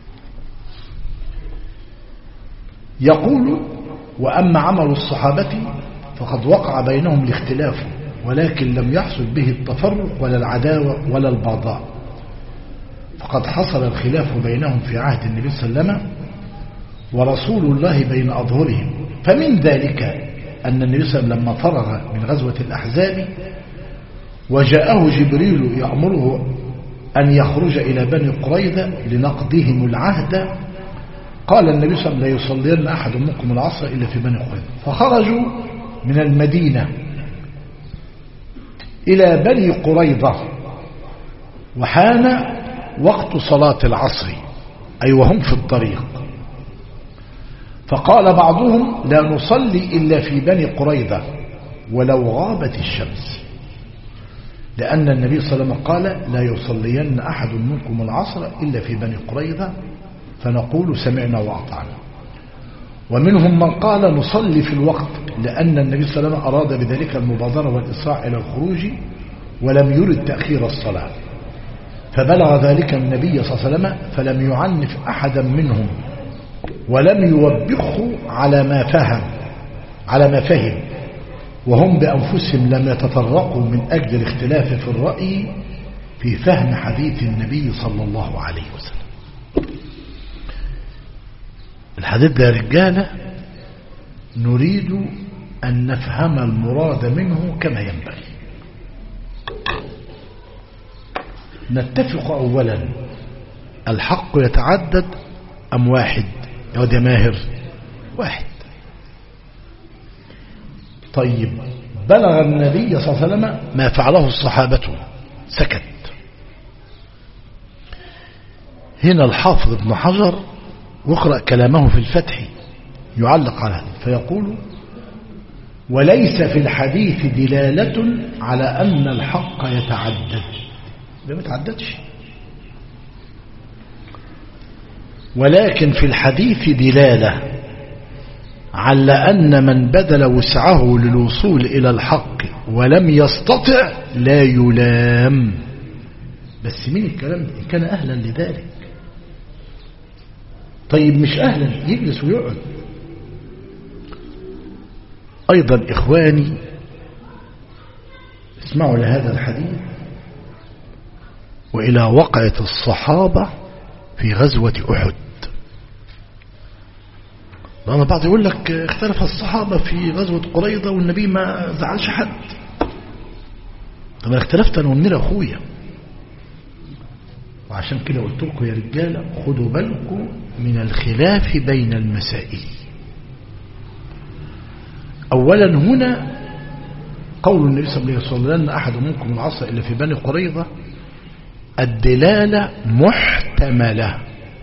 يقول وأما عمل الصحابة فقد وقع بينهم الاختلاف ولكن لم يحصل به التفرق ولا العداوة ولا البغضاء، فقد حصل الخلاف بينهم في عهد النبي صلى الله عليه وسلم ورسول الله بين أظهرهم. فمن ذلك أن النبي صلى الله عليه وسلم لما فرغ من غزوة الأحزاب وجاءه جبريل يأمره أن يخرج إلى بني قريظة لنقضهم العهد قال النبي صلى الله عليه وسلم لا يصلين أحد منكم العصر إلا في بني قريظة. فخرجوا من المدينة إلى بني قريظة وحان وقت صلاة العصر أي وهم في الطريق. فقال بعضهم لا نصلي إلا في بني قريظة ولو غابت الشمس، لأن النبي صلى الله عليه وسلم قال لا يصلين أحد منكم العصر إلا في بني قريظة، فنقول سمعنا وأطعنا. ومنهم من قال نصلي في الوقت، لأن النبي صلى الله عليه وسلم أراد بذلك المبادرة والإسراع إلى الخروج ولم يرد تأخير الصلاة، فبلغ ذلك النبي صلى الله عليه وسلم فلم يعنف أحدا منهم ولم يوبخه على ما فهم على ما فهم وهم بأنفسهم لم يتطرقوا من أجل الاختلاف في الرأي في فهم حديث النبي صلى الله عليه وسلم. الحديث ده يا رجالة نريد أن نفهم المراد منه كما ينبغي. نتفق أولا الحق يتعدد أم واحد يا واد يا ماهر؟ واحد. طيب بلغ النبي صلى الله عليه وسلم ما فعله الصحابة سكت. هنا الحافظ ابن حجر واقرأ كلامه في الفتح يعلق على هذا فيقول وليس في الحديث دلالة على أن الحق يتعدد، ما يتعددش، ولكن في الحديث دلالة على أن من بذل وسعه للوصول إلى الحق ولم يستطع لا يلام. بس مين الكلام ده؟ كان أهلا لذلك. طيب مش أهلا يجلس ويقعد. أيضا إخواني اسمعوا لهذا الحديث وإلى وقعة الصحابة في غزوة أحد. لأن بعض يقول لك اختلف الصحابة في غزوة قريظة والنبي ما زعلش حد. طب انا اختلفت انا والنير اخويا، وعشان كده قلت لكم يا رجالة خدوا بالكم من الخلاف بين المسائل. اولا هنا قول النبي صلى الله عليه وسلم لن احد منكم العصر الا في بني قريظة، الدلالة محتملة،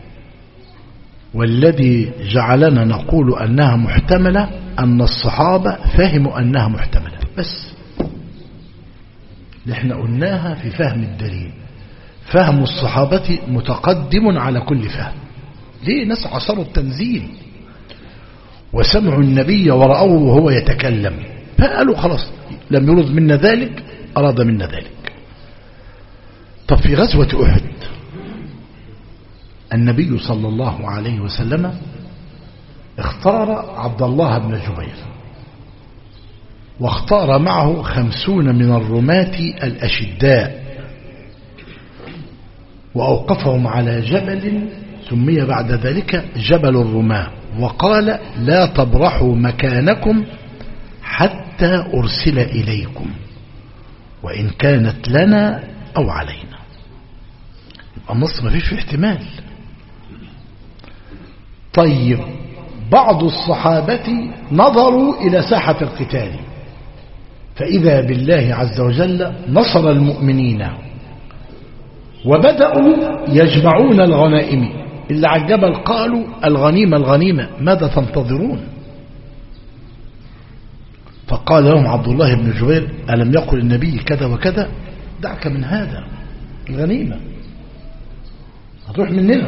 والذي جعلنا نقول أنها محتملة أن الصحابة فهموا أنها محتملة. بس احنا قلناها في فهم الدليل، فهم الصحابة متقدم على كل فهم. ليه؟ ناس عصروا التنزيل وسمعوا النبي ورأوه وهو يتكلم فقالوا خلاص لم يرد منا ذلك أراد منا ذلك. طب في غزوة أحد النبي صلى الله عليه وسلم اختار عبد الله بن جبير واختار معه خمسون من الرماة الأشداء وأوقفهم على جبل سمي بعد ذلك جبل الرماة، وقال لا تبرحوا مكانكم حتى أرسل إليكم وإن كانت لنا أو علينا. النص ما فيش فيه احتمال. طيب بعض الصحابة نظروا إلى ساحة القتال فإذا بالله عز وجل نصر المؤمنين وبدأوا يجمعون الغنائم. اللي على الجبل قالوا الغنيمة الغنيمة ماذا تنتظرون؟ فقال لهم عبد الله بن جبير ألم يقل النبي كذا وكذا؟ دعك من هذا، الغنيمة هتروح مننا.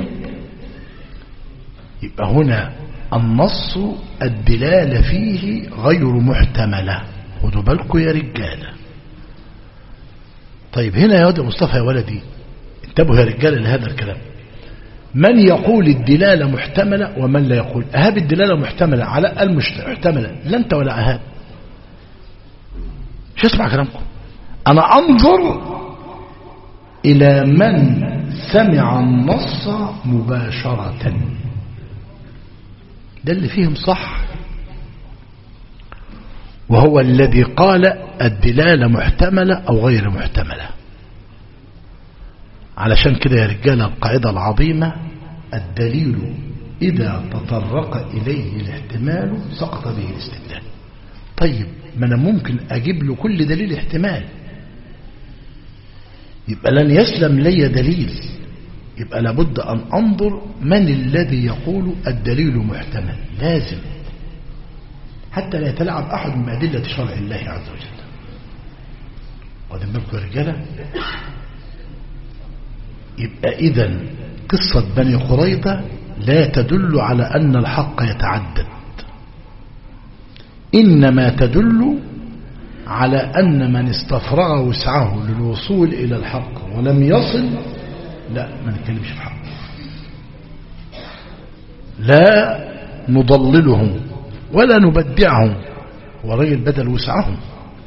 يبقى هنا النص الدلالة فيه غير محتملة. خدوا بالكم يا رجالة. طيب هنا يا ولد مصطفى يا ولدي انتبهوا يا رجالة لهذا الكلام. من يقول الدلالة محتملة ومن لا يقول؟ أهاب الدلالة محتملة على المحتملة، لا أنت ولا أهاب. مش اسمع كلامكم، أنا أنظر إلى من سمع النص مباشرة، ده اللي فيهم صح، وهو الذي قال الدلالة محتملة أو غير محتملة. علشان كده يا رجالة القاعدة العظيمة الدليل إذا تطرق إليه الاحتمال سقط به الاستدلال. طيب ما أنا ممكن أجيب له كل دليل احتمال، يبقى لن يسلم لي دليل، يبقى لابد أن أنظر من الذي يقول الدليل محتمل. لازم حتى لا يتلاعب أحد من أدلة شرع الله عز وجل. قد بالكم يا رجالة. يبقى إذن قصة بني قريظة لا تدل على أن الحق يتعدد، إنما تدل على أن من استفرغ وسعه للوصول إلى الحق ولم يصل، لا ما نتكلمش في حق، لا نضللهم ولا نبدعهم، ورجل بدل وسعهم،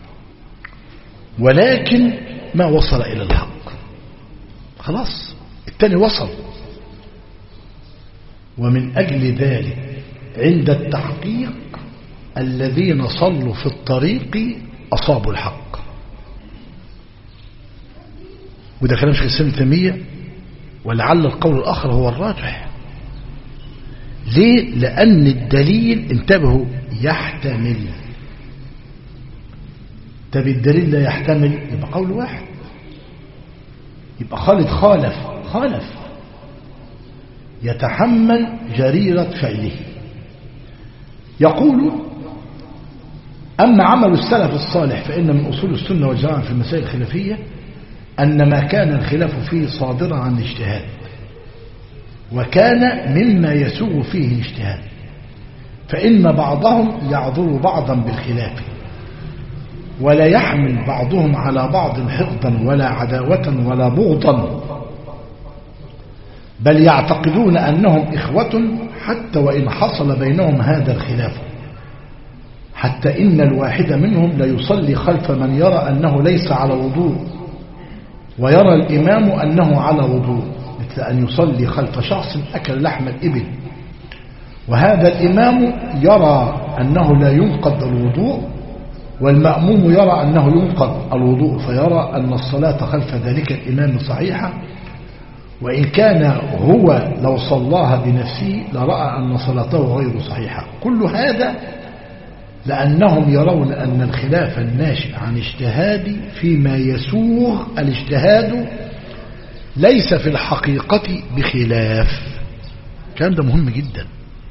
ولكن ما وصل إلى الحق خلاص، التاني وصل. ومن أجل ذلك عند التحقيق الذين صلوا في الطريق أصابوا الحق. وده كلام شيخ الإسلام ابن تيمية، ولعل القول الآخر هو الراجح. ليه؟ لأن الدليل انتبهوا يحتمل. طب الدليل لا يحتمل يبقى قول واحد، يبقى خالد خالف خالف يتحمل جريرة فعله. يقول أما عمل السلف الصالح فإن من أصول السنة والجماعة في المسائل الخلافية أن ما كان الخلاف فيه صادرا عن الاجتهاد، وكان مما يسوغ فيه الاجتهاد، فإن بعضهم يعذر بعضا بالخلاف، ولا يحمل بعضهم على بعض حقدا ولا عداوة ولا بغضا، بل يعتقدون أنهم إخوة حتى وإن حصل بينهم هذا الخلاف، حتى إن الواحد منهم لا يصلي خلف من يرى أنه ليس على وضوء، ويرى الإمام أنه على وضوء، مثل أن يصلي خلف شخص أكل لحم الإبل، وهذا الإمام يرى أنه لا ينقض الوضوء، والمأموم يرى أنه ينقض الوضوء، فيرى أن الصلاة خلف ذلك الإمام صحيحة، وإن كان هو لو صلاها بنفسه لرأى أن صلاته غير صحيحة. كل هذا لأنهم يرون أن الخلاف الناشئ عن اجتهاد فيما يسوغ الاجتهاد ليس في الحقيقة بخلاف. الكلام ده مهم جدا.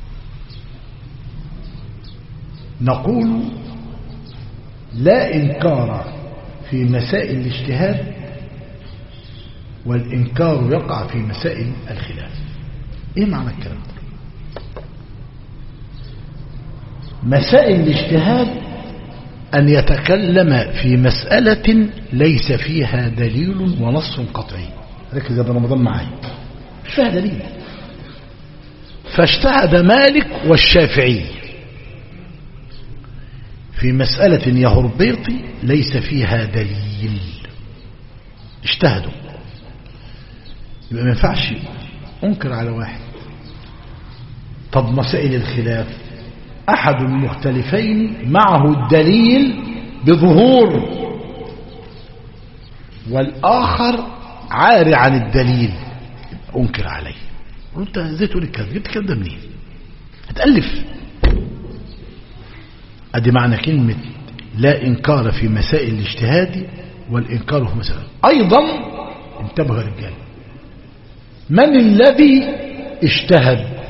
نقول لا إنكار في مسائل الاجتهاد، والإنكار يقع في مسائل الخلاف. إيه معنى الكلام ده؟ مسائل الاجتهاد أن يتكلم في مسألة ليس فيها دليل ونص قطعي. ركز يا رمضان معايا، مش فيها دليل. فاجتهد مالك والشافعي في مسألة يا هربيطي ليس فيها دليل، اجتهدوا، يبقى ما ينفعش انكر على واحد. طب مسائل الخلاف أحد المختلفين معه الدليل بظهور، والآخر عاري عن الدليل، انكر عليه. وانت ازاي تقول الكلام؟ جبت الكلام ده منين؟ هتألف. ادي معنى كلمة لا إنكار في مسائل الاجتهاد والإنكار في مسائل. أيضا انتبه يا رجال، من الذي اجتهد؟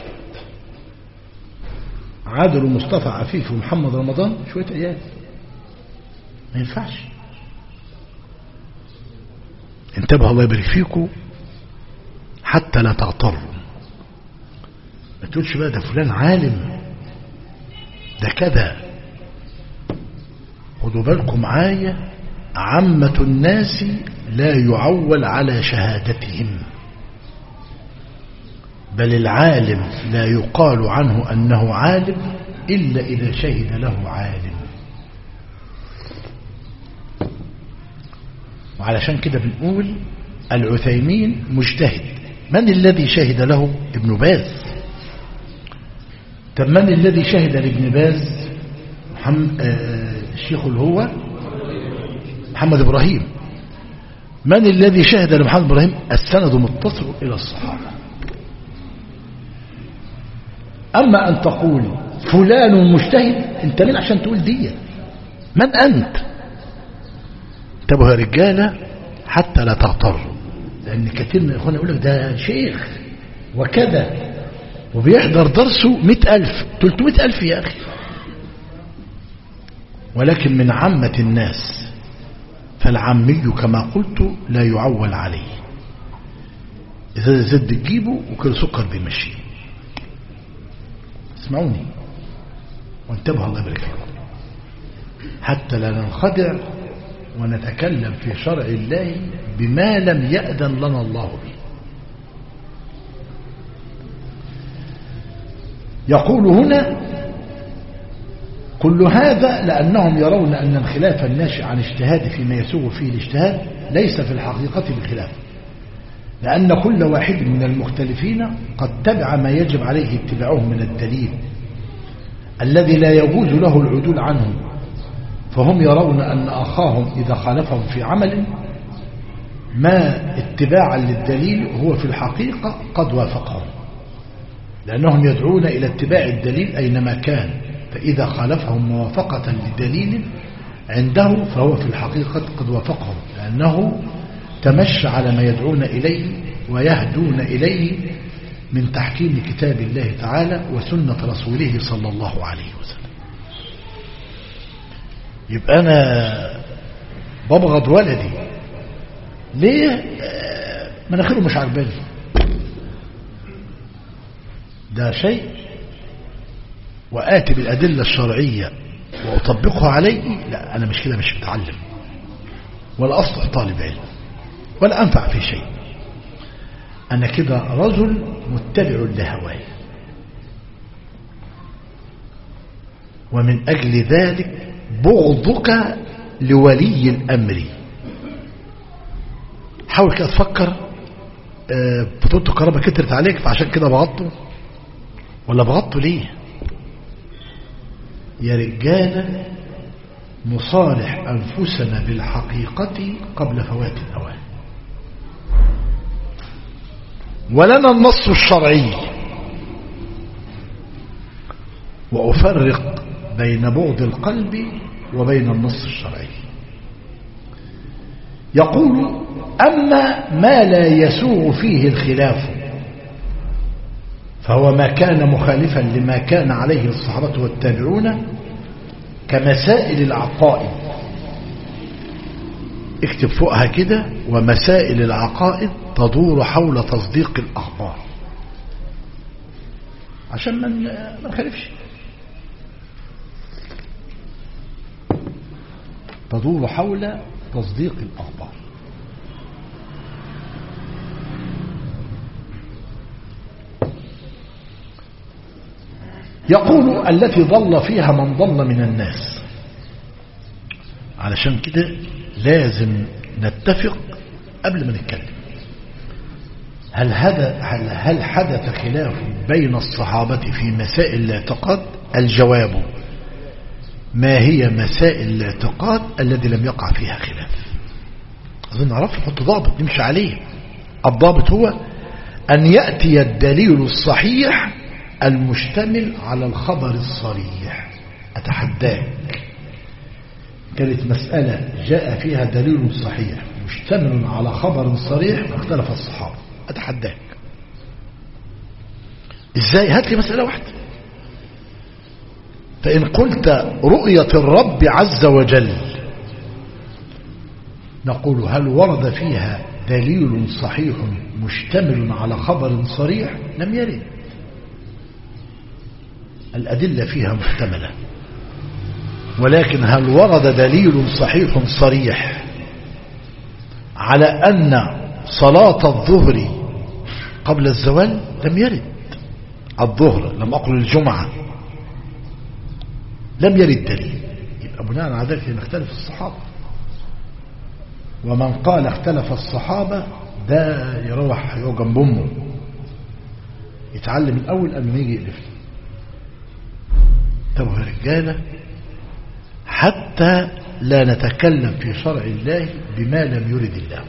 عادل ومصطفى عفيف ومحمد رمضان شوية عيال، ما ينفعش. انتبه الله يبارك فيكم حتى لا تغتروا. ما تقولش بقى ده فلان عالم ده كذا. خدوا بالكم معايا، عامة الناس لا يعول على شهادتهم، بل العالم لا يقال عنه أنه عالم إلا إذا شهد له عالم. وعلشان كده بنقول العثيمين مجتهد. من الذي شهد له؟ ابن باز. طب من الذي شهد لابن باز؟ محمد آه الشيخ اللي هو محمد إبراهيم. من الذي شهد لمحمد إبراهيم؟ السند متصل إلى الصحابة. أما أن تقول فلان مجتهد، أنت مين عشان تقول دي؟ من أنت؟ انتبهوا يا رجالة حتى لا تغتروا، لأن كثير من الإخوان يقول لك ده شيخ وكذا وبيحضر درسه مئة ألف ثلاثمائة ألف يا أخي، ولكن من عامة الناس، فالعامي كما قلت لا يعول عليه، إذا زد تجيبه وكل سكر بيمشي. اسمعوني وانتبهوا الله يبارك فيكم، حتى لا ننخدع ونتكلم في شرع الله بما لم يأذن لنا الله به. يقول هنا كل هذا لأنهم يرون أن الخلاف الناشئ عن اجتهاد فيما يسوغ فيه الاجتهاد ليس في الحقيقة بخلاف، لأن كل واحد من المختلفين قد تبع ما يجب عليه اتباعه من الدليل الذي لا يجوز له العدول عنه، فهم يرون أن أخاهم إذا خالفهم في عمل ما اتباعا للدليل هو في الحقيقة قد وافقهم، لأنهم يدعون إلى اتباع الدليل أينما كان، فإذا خالفهم موافقة لدليل عنده فهو في الحقيقة قد وافقهم، لأنه تمشى على ما يدعون إليه ويهدون إليه من تحكيم كتاب الله تعالى وسنة رسوله صلى الله عليه وسلم. يبقى أنا ببغض ولدي ليه؟ مناخيره مش عجباني، ده شيء، وآتي بالأدلة الشرعية وأطبقها عليه، لا أنا مش كده، مش متعلم ولا أصلح طالب علم ولا أنفع في شيء، أنا كده رجل متبع لهواه. ومن أجل ذلك بغضك لولي الأمر. حاول كده تفكر، فاتورة الكهرباء كترت عليك فعشان كده بغضته، ولا بغضته ليه؟ يا رجالة نصالح أنفسنا بالحقيقة قبل فوات الأوان. ولنا النص الشرعي، وأفرق بين بغض القلب وبين النص الشرعي. يقول أما ما لا يسوغ فيه الخلاف فهو ما كان مخالفا لما كان عليه الصحابة والتابعون كمسائل العقائد. اكتب فوقها كده: ومسائل العقائد تدور حول تصديق الأخبار، عشان ما نخالفش. تدور حول تصديق الأخبار. يقول التي ضل فيها من ضل من الناس. علشان كده لازم نتفق قبل ما نتكلم. هل هذا هل, هل حدث خلاف بين الصحابة في مسائل الاعتقاد؟ الجواب: ما هي مسائل الاعتقاد الذي لم يقع فيها خلاف؟ أظن نعرف نحط ضابط نمشي عليه. الضابط هو أن يأتي الدليل الصحيح المشتمل على الخبر الصريح. أتحداك، كانت مسألة جاء فيها دليل صحيح مشتمل على خبر صريح واختلف الصحابة، أتحداك. إزاي؟ هات لي مسألة واحدة. فإن قلت رؤية الرب عز وجل، نقول: هل ورد فيها دليل صحيح مشتمل على خبر صريح؟ لم يرد. الأدلة فيها محتملة، ولكن هل ورد دليل صحيح صريح على أن صلاة الظهر قبل الزوال؟ لم يرد. الظهر، لم أقل الجمعة، لم يرد دليل. يبقى بناء على ذلك نختلف الصحابة. ومن قال اختلف الصحابة ده يروح يقعد جنب امه يتعلم الأول قبل ما يجي يقلف. انتبهوا يا رجالة حتى لا نتكلم في شرع الله بما لم يرد الله.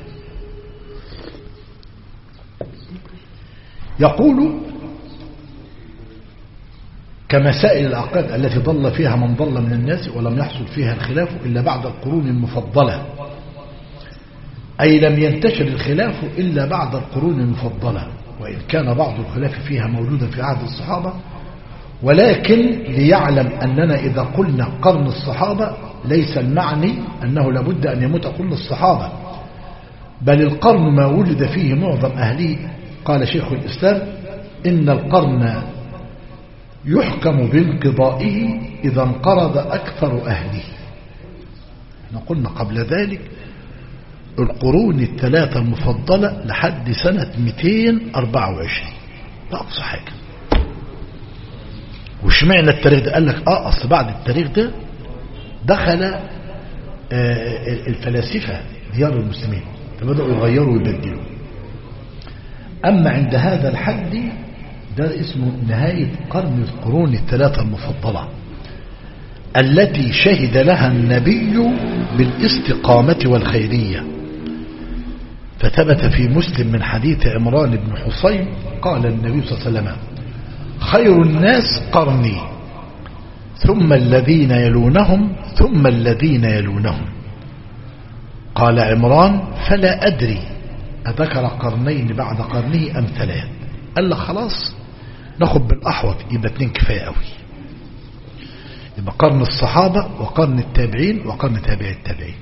يقول: كمسائل العقائد التي ضل فيها من ضل من الناس ولم يحصل فيها الخلاف إلا بعد القرون المفضلة، أي لم ينتشر الخلاف إلا بعد القرون المفضلة، وإن كان بعض الخلاف فيها موجودا في عهد الصحابة، ولكن ليعلم أننا إذا قلنا قرن الصحابة ليس المعني أنه لابد أن يموت كل الصحابة، بل القرن ما وجد فيه معظم أهله. قال شيخ الإسلام إن القرن يحكم بانقضائه إذا انقرض أكثر أهله. قلنا قبل ذلك القرون الثلاثة المفضلة لحد سنة مئتين وأربعة وعشرين، ده أقصى حاجة. وش معنى التاريخ ده؟ قال لك آه أصل بعد التاريخ ده دخل آه الفلاسفة ديار المسلمين فبدأوا يغيروا ويبدلوا. أما عند هذا الحد ده اسمه نهاية قرن القرون الثلاثة المفضلة التي شهد لها النبي بالاستقامة والخيرية. فثبت في مسلم من حديث عمران بن حصين قال النبي صلى الله عليه وسلم خير الناس قرني ثم الذين يلونهم ثم الذين يلونهم. قال عمران فلا أدري أذكر قرنين بعد قرنه أم ثلاث؟ قال له خلاص ناخد بالأحوط، يبقى اتنين كفاية قوي، يبقى قرن الصحابة وقرن التابعين وقرن تابع التابعين.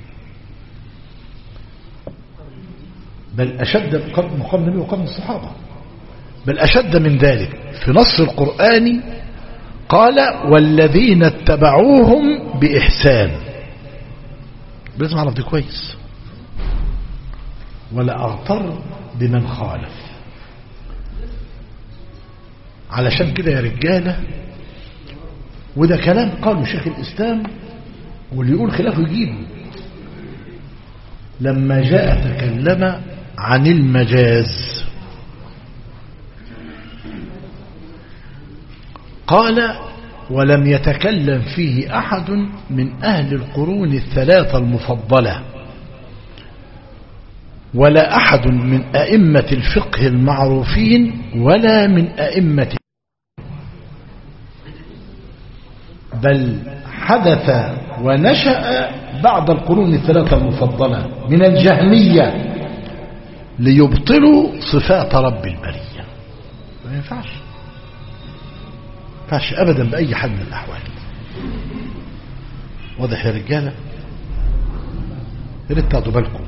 بل أشد قرن قرن النبي وقرن الصحابة، بل أشد من ذلك في نص القرآن قال والذين اتبعوهم بإحسان. لازم أعرف دي كويس، ولا أغتر بمن خالف. علشان كده يا رجالة، وده كلام قاله شيخ الإسلام واللي يقول خلافه يجيبه، لما جاء تكلم عن المجاز قال ولم يتكلم فيه أحد من أهل القرون الثلاثة المفضلة ولا أحد من أئمة الفقه المعروفين ولا من أئمة، بل حدث ونشأ بعد القرون الثلاثة المفضلة من الجهمية ليبطلوا صفات رب البرية. ما ينفعش ما ينفعش أبدا بأي حال من الأحوال. واضح يا رجالة؟ ياريت تاخدوا بالكم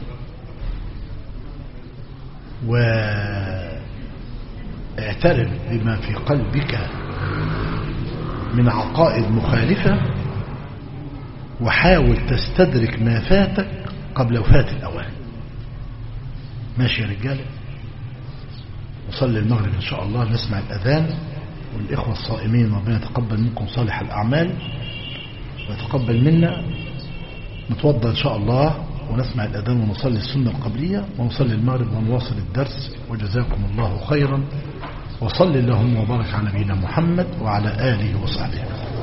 واعترف بما في قلبك من عقائد مخالفة، وحاول تستدرك ما فاتك قبل وفاة الأوان. ماشي يا رجال؟ نصلي المغرب إن شاء الله، نسمع الأذان، والإخوة الصائمين ربنا يتقبل منكم صالح الأعمال ويتقبل منا. نتوضى إن شاء الله ونسمع الأذان ونصلي السنة القبلية ونصلي المغرب ونواصل الدرس. وجزاكم الله خيرا، وصل اللهم وبارك على نبينا محمد وعلى آله وصحبه.